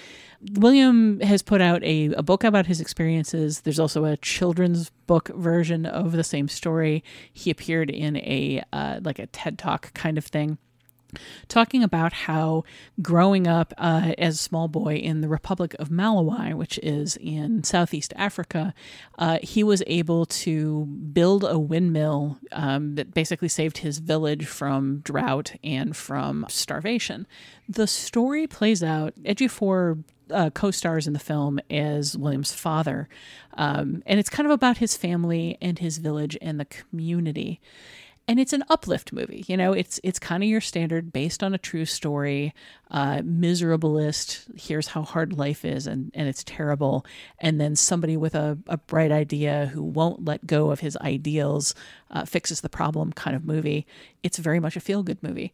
William has put out a, a book about his experiences. There's also a children's book version of the same story. He appeared in a uh, like a TED Talk kind of thing, talking about how growing up uh, as a small boy in the Republic of Malawi, which is in Southeast Africa, uh, he was able to build a windmill um, that basically saved his village from drought and from starvation. The story plays out. Ejiofor Uh, co-stars in the film as William's father. Um, and it's kind of about his family and his village and the community. And it's an uplift movie. You know, it's it's kind of your standard based on a true story, uh, miserablest, here's how hard life is and, and it's terrible. And then somebody with a, a bright idea who won't let go of his ideals uh, fixes the problem kind of movie. It's very much a feel-good movie.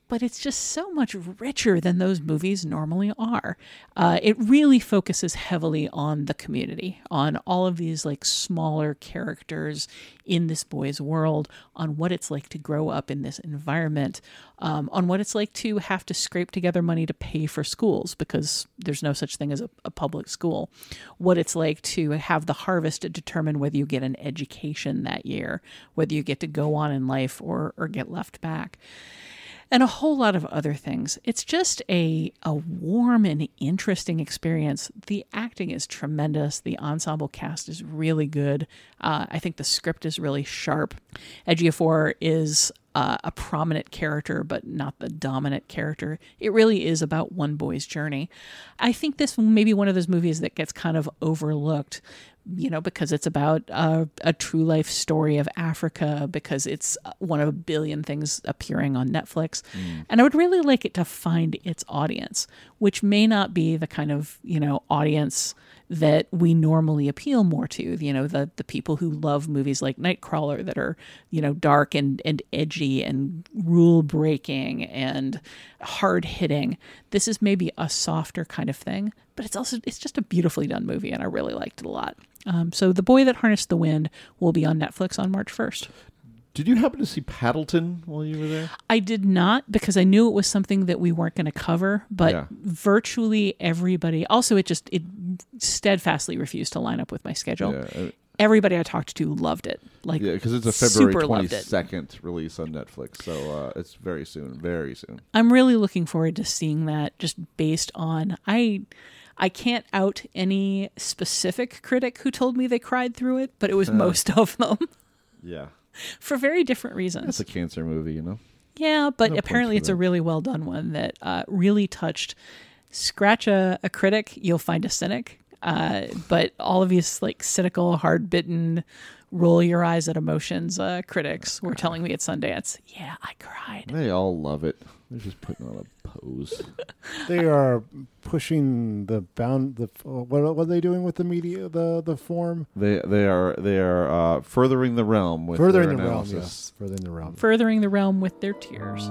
but it's just so much richer than those movies normally are. Uh, it really focuses heavily on the community, on all of these like smaller characters in this boy's world, on what it's like to grow up in this environment, um, on what it's like to have to scrape together money to pay for schools because there's no such thing as a, a public school, what it's like to have the harvest to determine whether you get an education that year, whether you get to go on in life or, or get left back. And a whole lot of other things. It's just a a warm and interesting experience. The acting is tremendous. The ensemble cast is really good. Uh, I think the script is really sharp. Ejiofor is uh, a prominent character, but not the dominant character. It really is about one boy's journey. I think this may be one of those movies that gets kind of overlooked, you know, because it's about a, a true life story of Africa, because it's one of a billion things appearing on Netflix. Mm. And I would really like it to find its audience, which may not be the kind of, you know, audience that we normally appeal more to, you know, the the people who love movies like Nightcrawler that are, you know, dark and, and edgy and rule breaking and hard hitting. This is maybe a softer kind of thing, but it's also, it's just a beautifully done movie and I really liked it a lot. Um, so The Boy That Harnessed the Wind will be on Netflix on March first. Did you happen to see Paddleton while you were there? I did not, because I knew it was something that we weren't going to cover, but yeah. virtually everybody, also it just, it steadfastly refused to line up with my schedule. Yeah. Everybody I talked to loved it. Like, yeah, because it's a February twenty-second release on Netflix, so uh, it's very soon, very soon. I'm really looking forward to seeing that, just based on, I... I can't out any specific critic who told me they cried through it, but it was most of them. Yeah. For very different reasons. It's a cancer movie, you know? Yeah, but No apparently it's that. a really well done one that uh, really touched. Scratch a, a critic, you'll find a cynic. Uh, but all of these like cynical, hard-bitten, roll your eyes at emotions uh, critics were telling me at Sundance, yeah, I cried. They all love it. They're just putting on a pose. They are pushing the bound. The what, what are they doing with the media? The the form. They they are they are uh, furthering the realm with furthering their the analysis. realm. Yes, furthering the realm. Furthering the realm with their tears.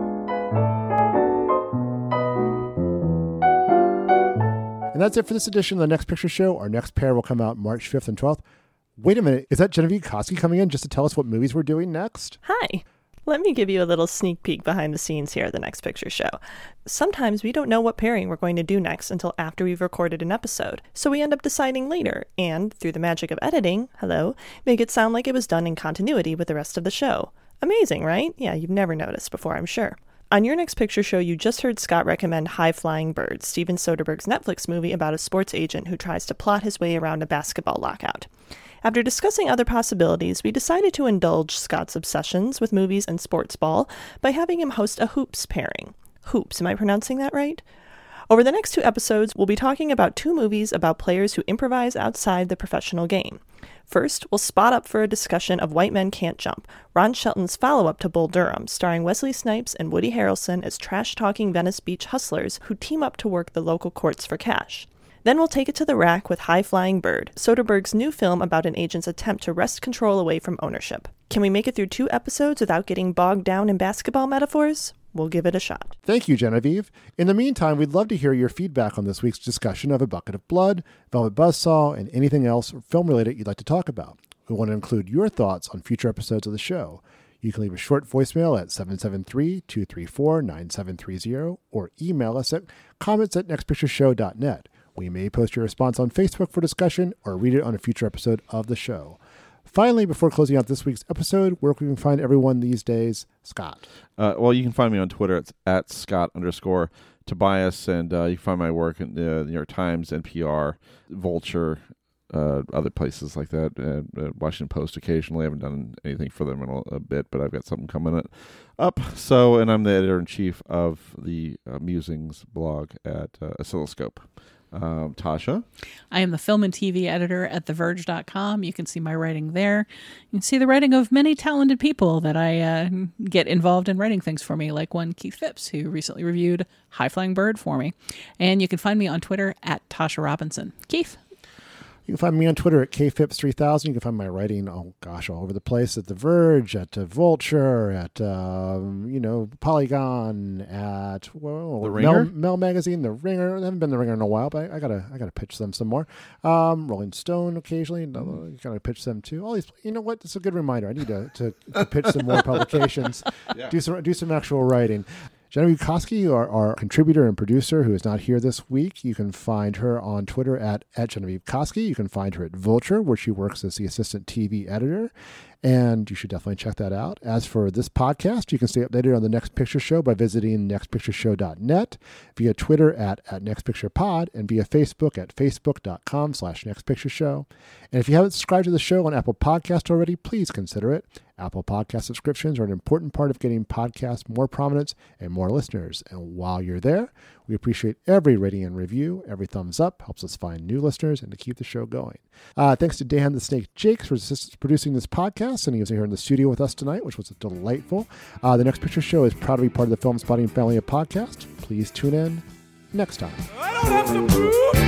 And that's it for this edition of The Next Picture Show. Our next pair will come out March fifth and twelfth. Wait a minute. Is that Genevieve Koski coming in just to tell us what movies we're doing next? Hi. Let me give you a little sneak peek behind the scenes here at The Next Picture Show. Sometimes we don't know what pairing we're going to do next until after we've recorded an episode, so we end up deciding later, and through the magic of editing, hello, make it sound like it was done in continuity with the rest of the show. Amazing, right? Yeah, you've never noticed before, I'm sure. On your Next Picture Show, you just heard Scott recommend High Flying Bird, Steven Soderbergh's Netflix movie about a sports agent who tries to plot his way around a basketball lockout. After discussing other possibilities, we decided to indulge Scott's obsessions with movies and sports ball by having him host a Hoops pairing. Hoops, am I pronouncing that right? Over the next two episodes, we'll be talking about two movies about players who improvise outside the professional game. First, we'll spot up for a discussion of White Men Can't Jump, Ron Shelton's follow-up to Bull Durham, starring Wesley Snipes and Woody Harrelson as trash-talking Venice Beach hustlers who team up to work the local courts for cash. Then we'll take it to the rack with High Flying Bird, Soderbergh's new film about an agent's attempt to wrest control away from ownership. Can we make it through two episodes without getting bogged down in basketball metaphors? We'll give it a shot. Thank you, Genevieve. In the meantime, we'd love to hear your feedback on this week's discussion of A Bucket of Blood, Velvet Buzzsaw, and anything else film-related you'd like to talk about. We want to include your thoughts on future episodes of the show. You can leave a short voicemail at seven seven three, two three four, nine seven three zero or email us at comments at next picture show dot net. We may post your response on Facebook for discussion or read it on a future episode of the show. Finally, before closing out this week's episode, where can we find everyone these days? Scott. Uh, well, you can find me on Twitter. It's at Scott underscore Tobias, and uh, you can find my work in the New York Times, N P R, Vulture, uh, other places like that. Uh, uh, Washington Post occasionally. I haven't done anything for them in a, a bit, but I've got something coming up. So, and I'm the editor-in-chief of the uh, Musings blog at uh, Oscilloscope. Um, Tasha? I am the film and T V editor at the verge dot com. You can see my writing there. You can see the writing of many talented people that I uh, get involved in writing things for me, like one Keith Phipps, who recently reviewed High Flying Bird for me. And you can find me on Twitter at Tasha Robinson. Keith? You can find me on Twitter at K Phipps three thousand. You can find my writing, oh gosh, all over the place at The Verge, at uh, Vulture, at, um, you know, Polygon, at well, The Ringer? Mel, Mel Magazine, The Ringer. I haven't been The Ringer in a while, but I, I gotta I gotta pitch them some more. Um, Rolling Stone occasionally, no, you gotta pitch them too. All these, you know what? It's a good reminder. I need to, to, to pitch some more publications, Yeah. do some do some actual writing. Genevieve Koski, our, our contributor and producer who is not here this week, you can find her on Twitter at, at Genevieve Koski. You can find her at Vulture, where she works as the assistant T V editor. And you should definitely check that out. As for this podcast, you can stay updated on the Next Picture Show by visiting next picture show dot net, via Twitter at, at nextpicturepod, and via Facebook at facebook.com slash nextpictureshow. And if you haven't subscribed to the show on Apple Podcast already, please consider it. Apple Podcast subscriptions are an important part of getting podcasts more prominence and more listeners. And while you're there, we appreciate every rating and review. Every thumbs up helps us find new listeners and to keep the show going. Uh, thanks to Dan the Snake Jakes for assist- producing this podcast, and he was here in the studio with us tonight, which was delightful. Uh, the Next Picture Show is proud to be part of the Film Spotting family of podcasts. Please tune in next time. I don't have to prove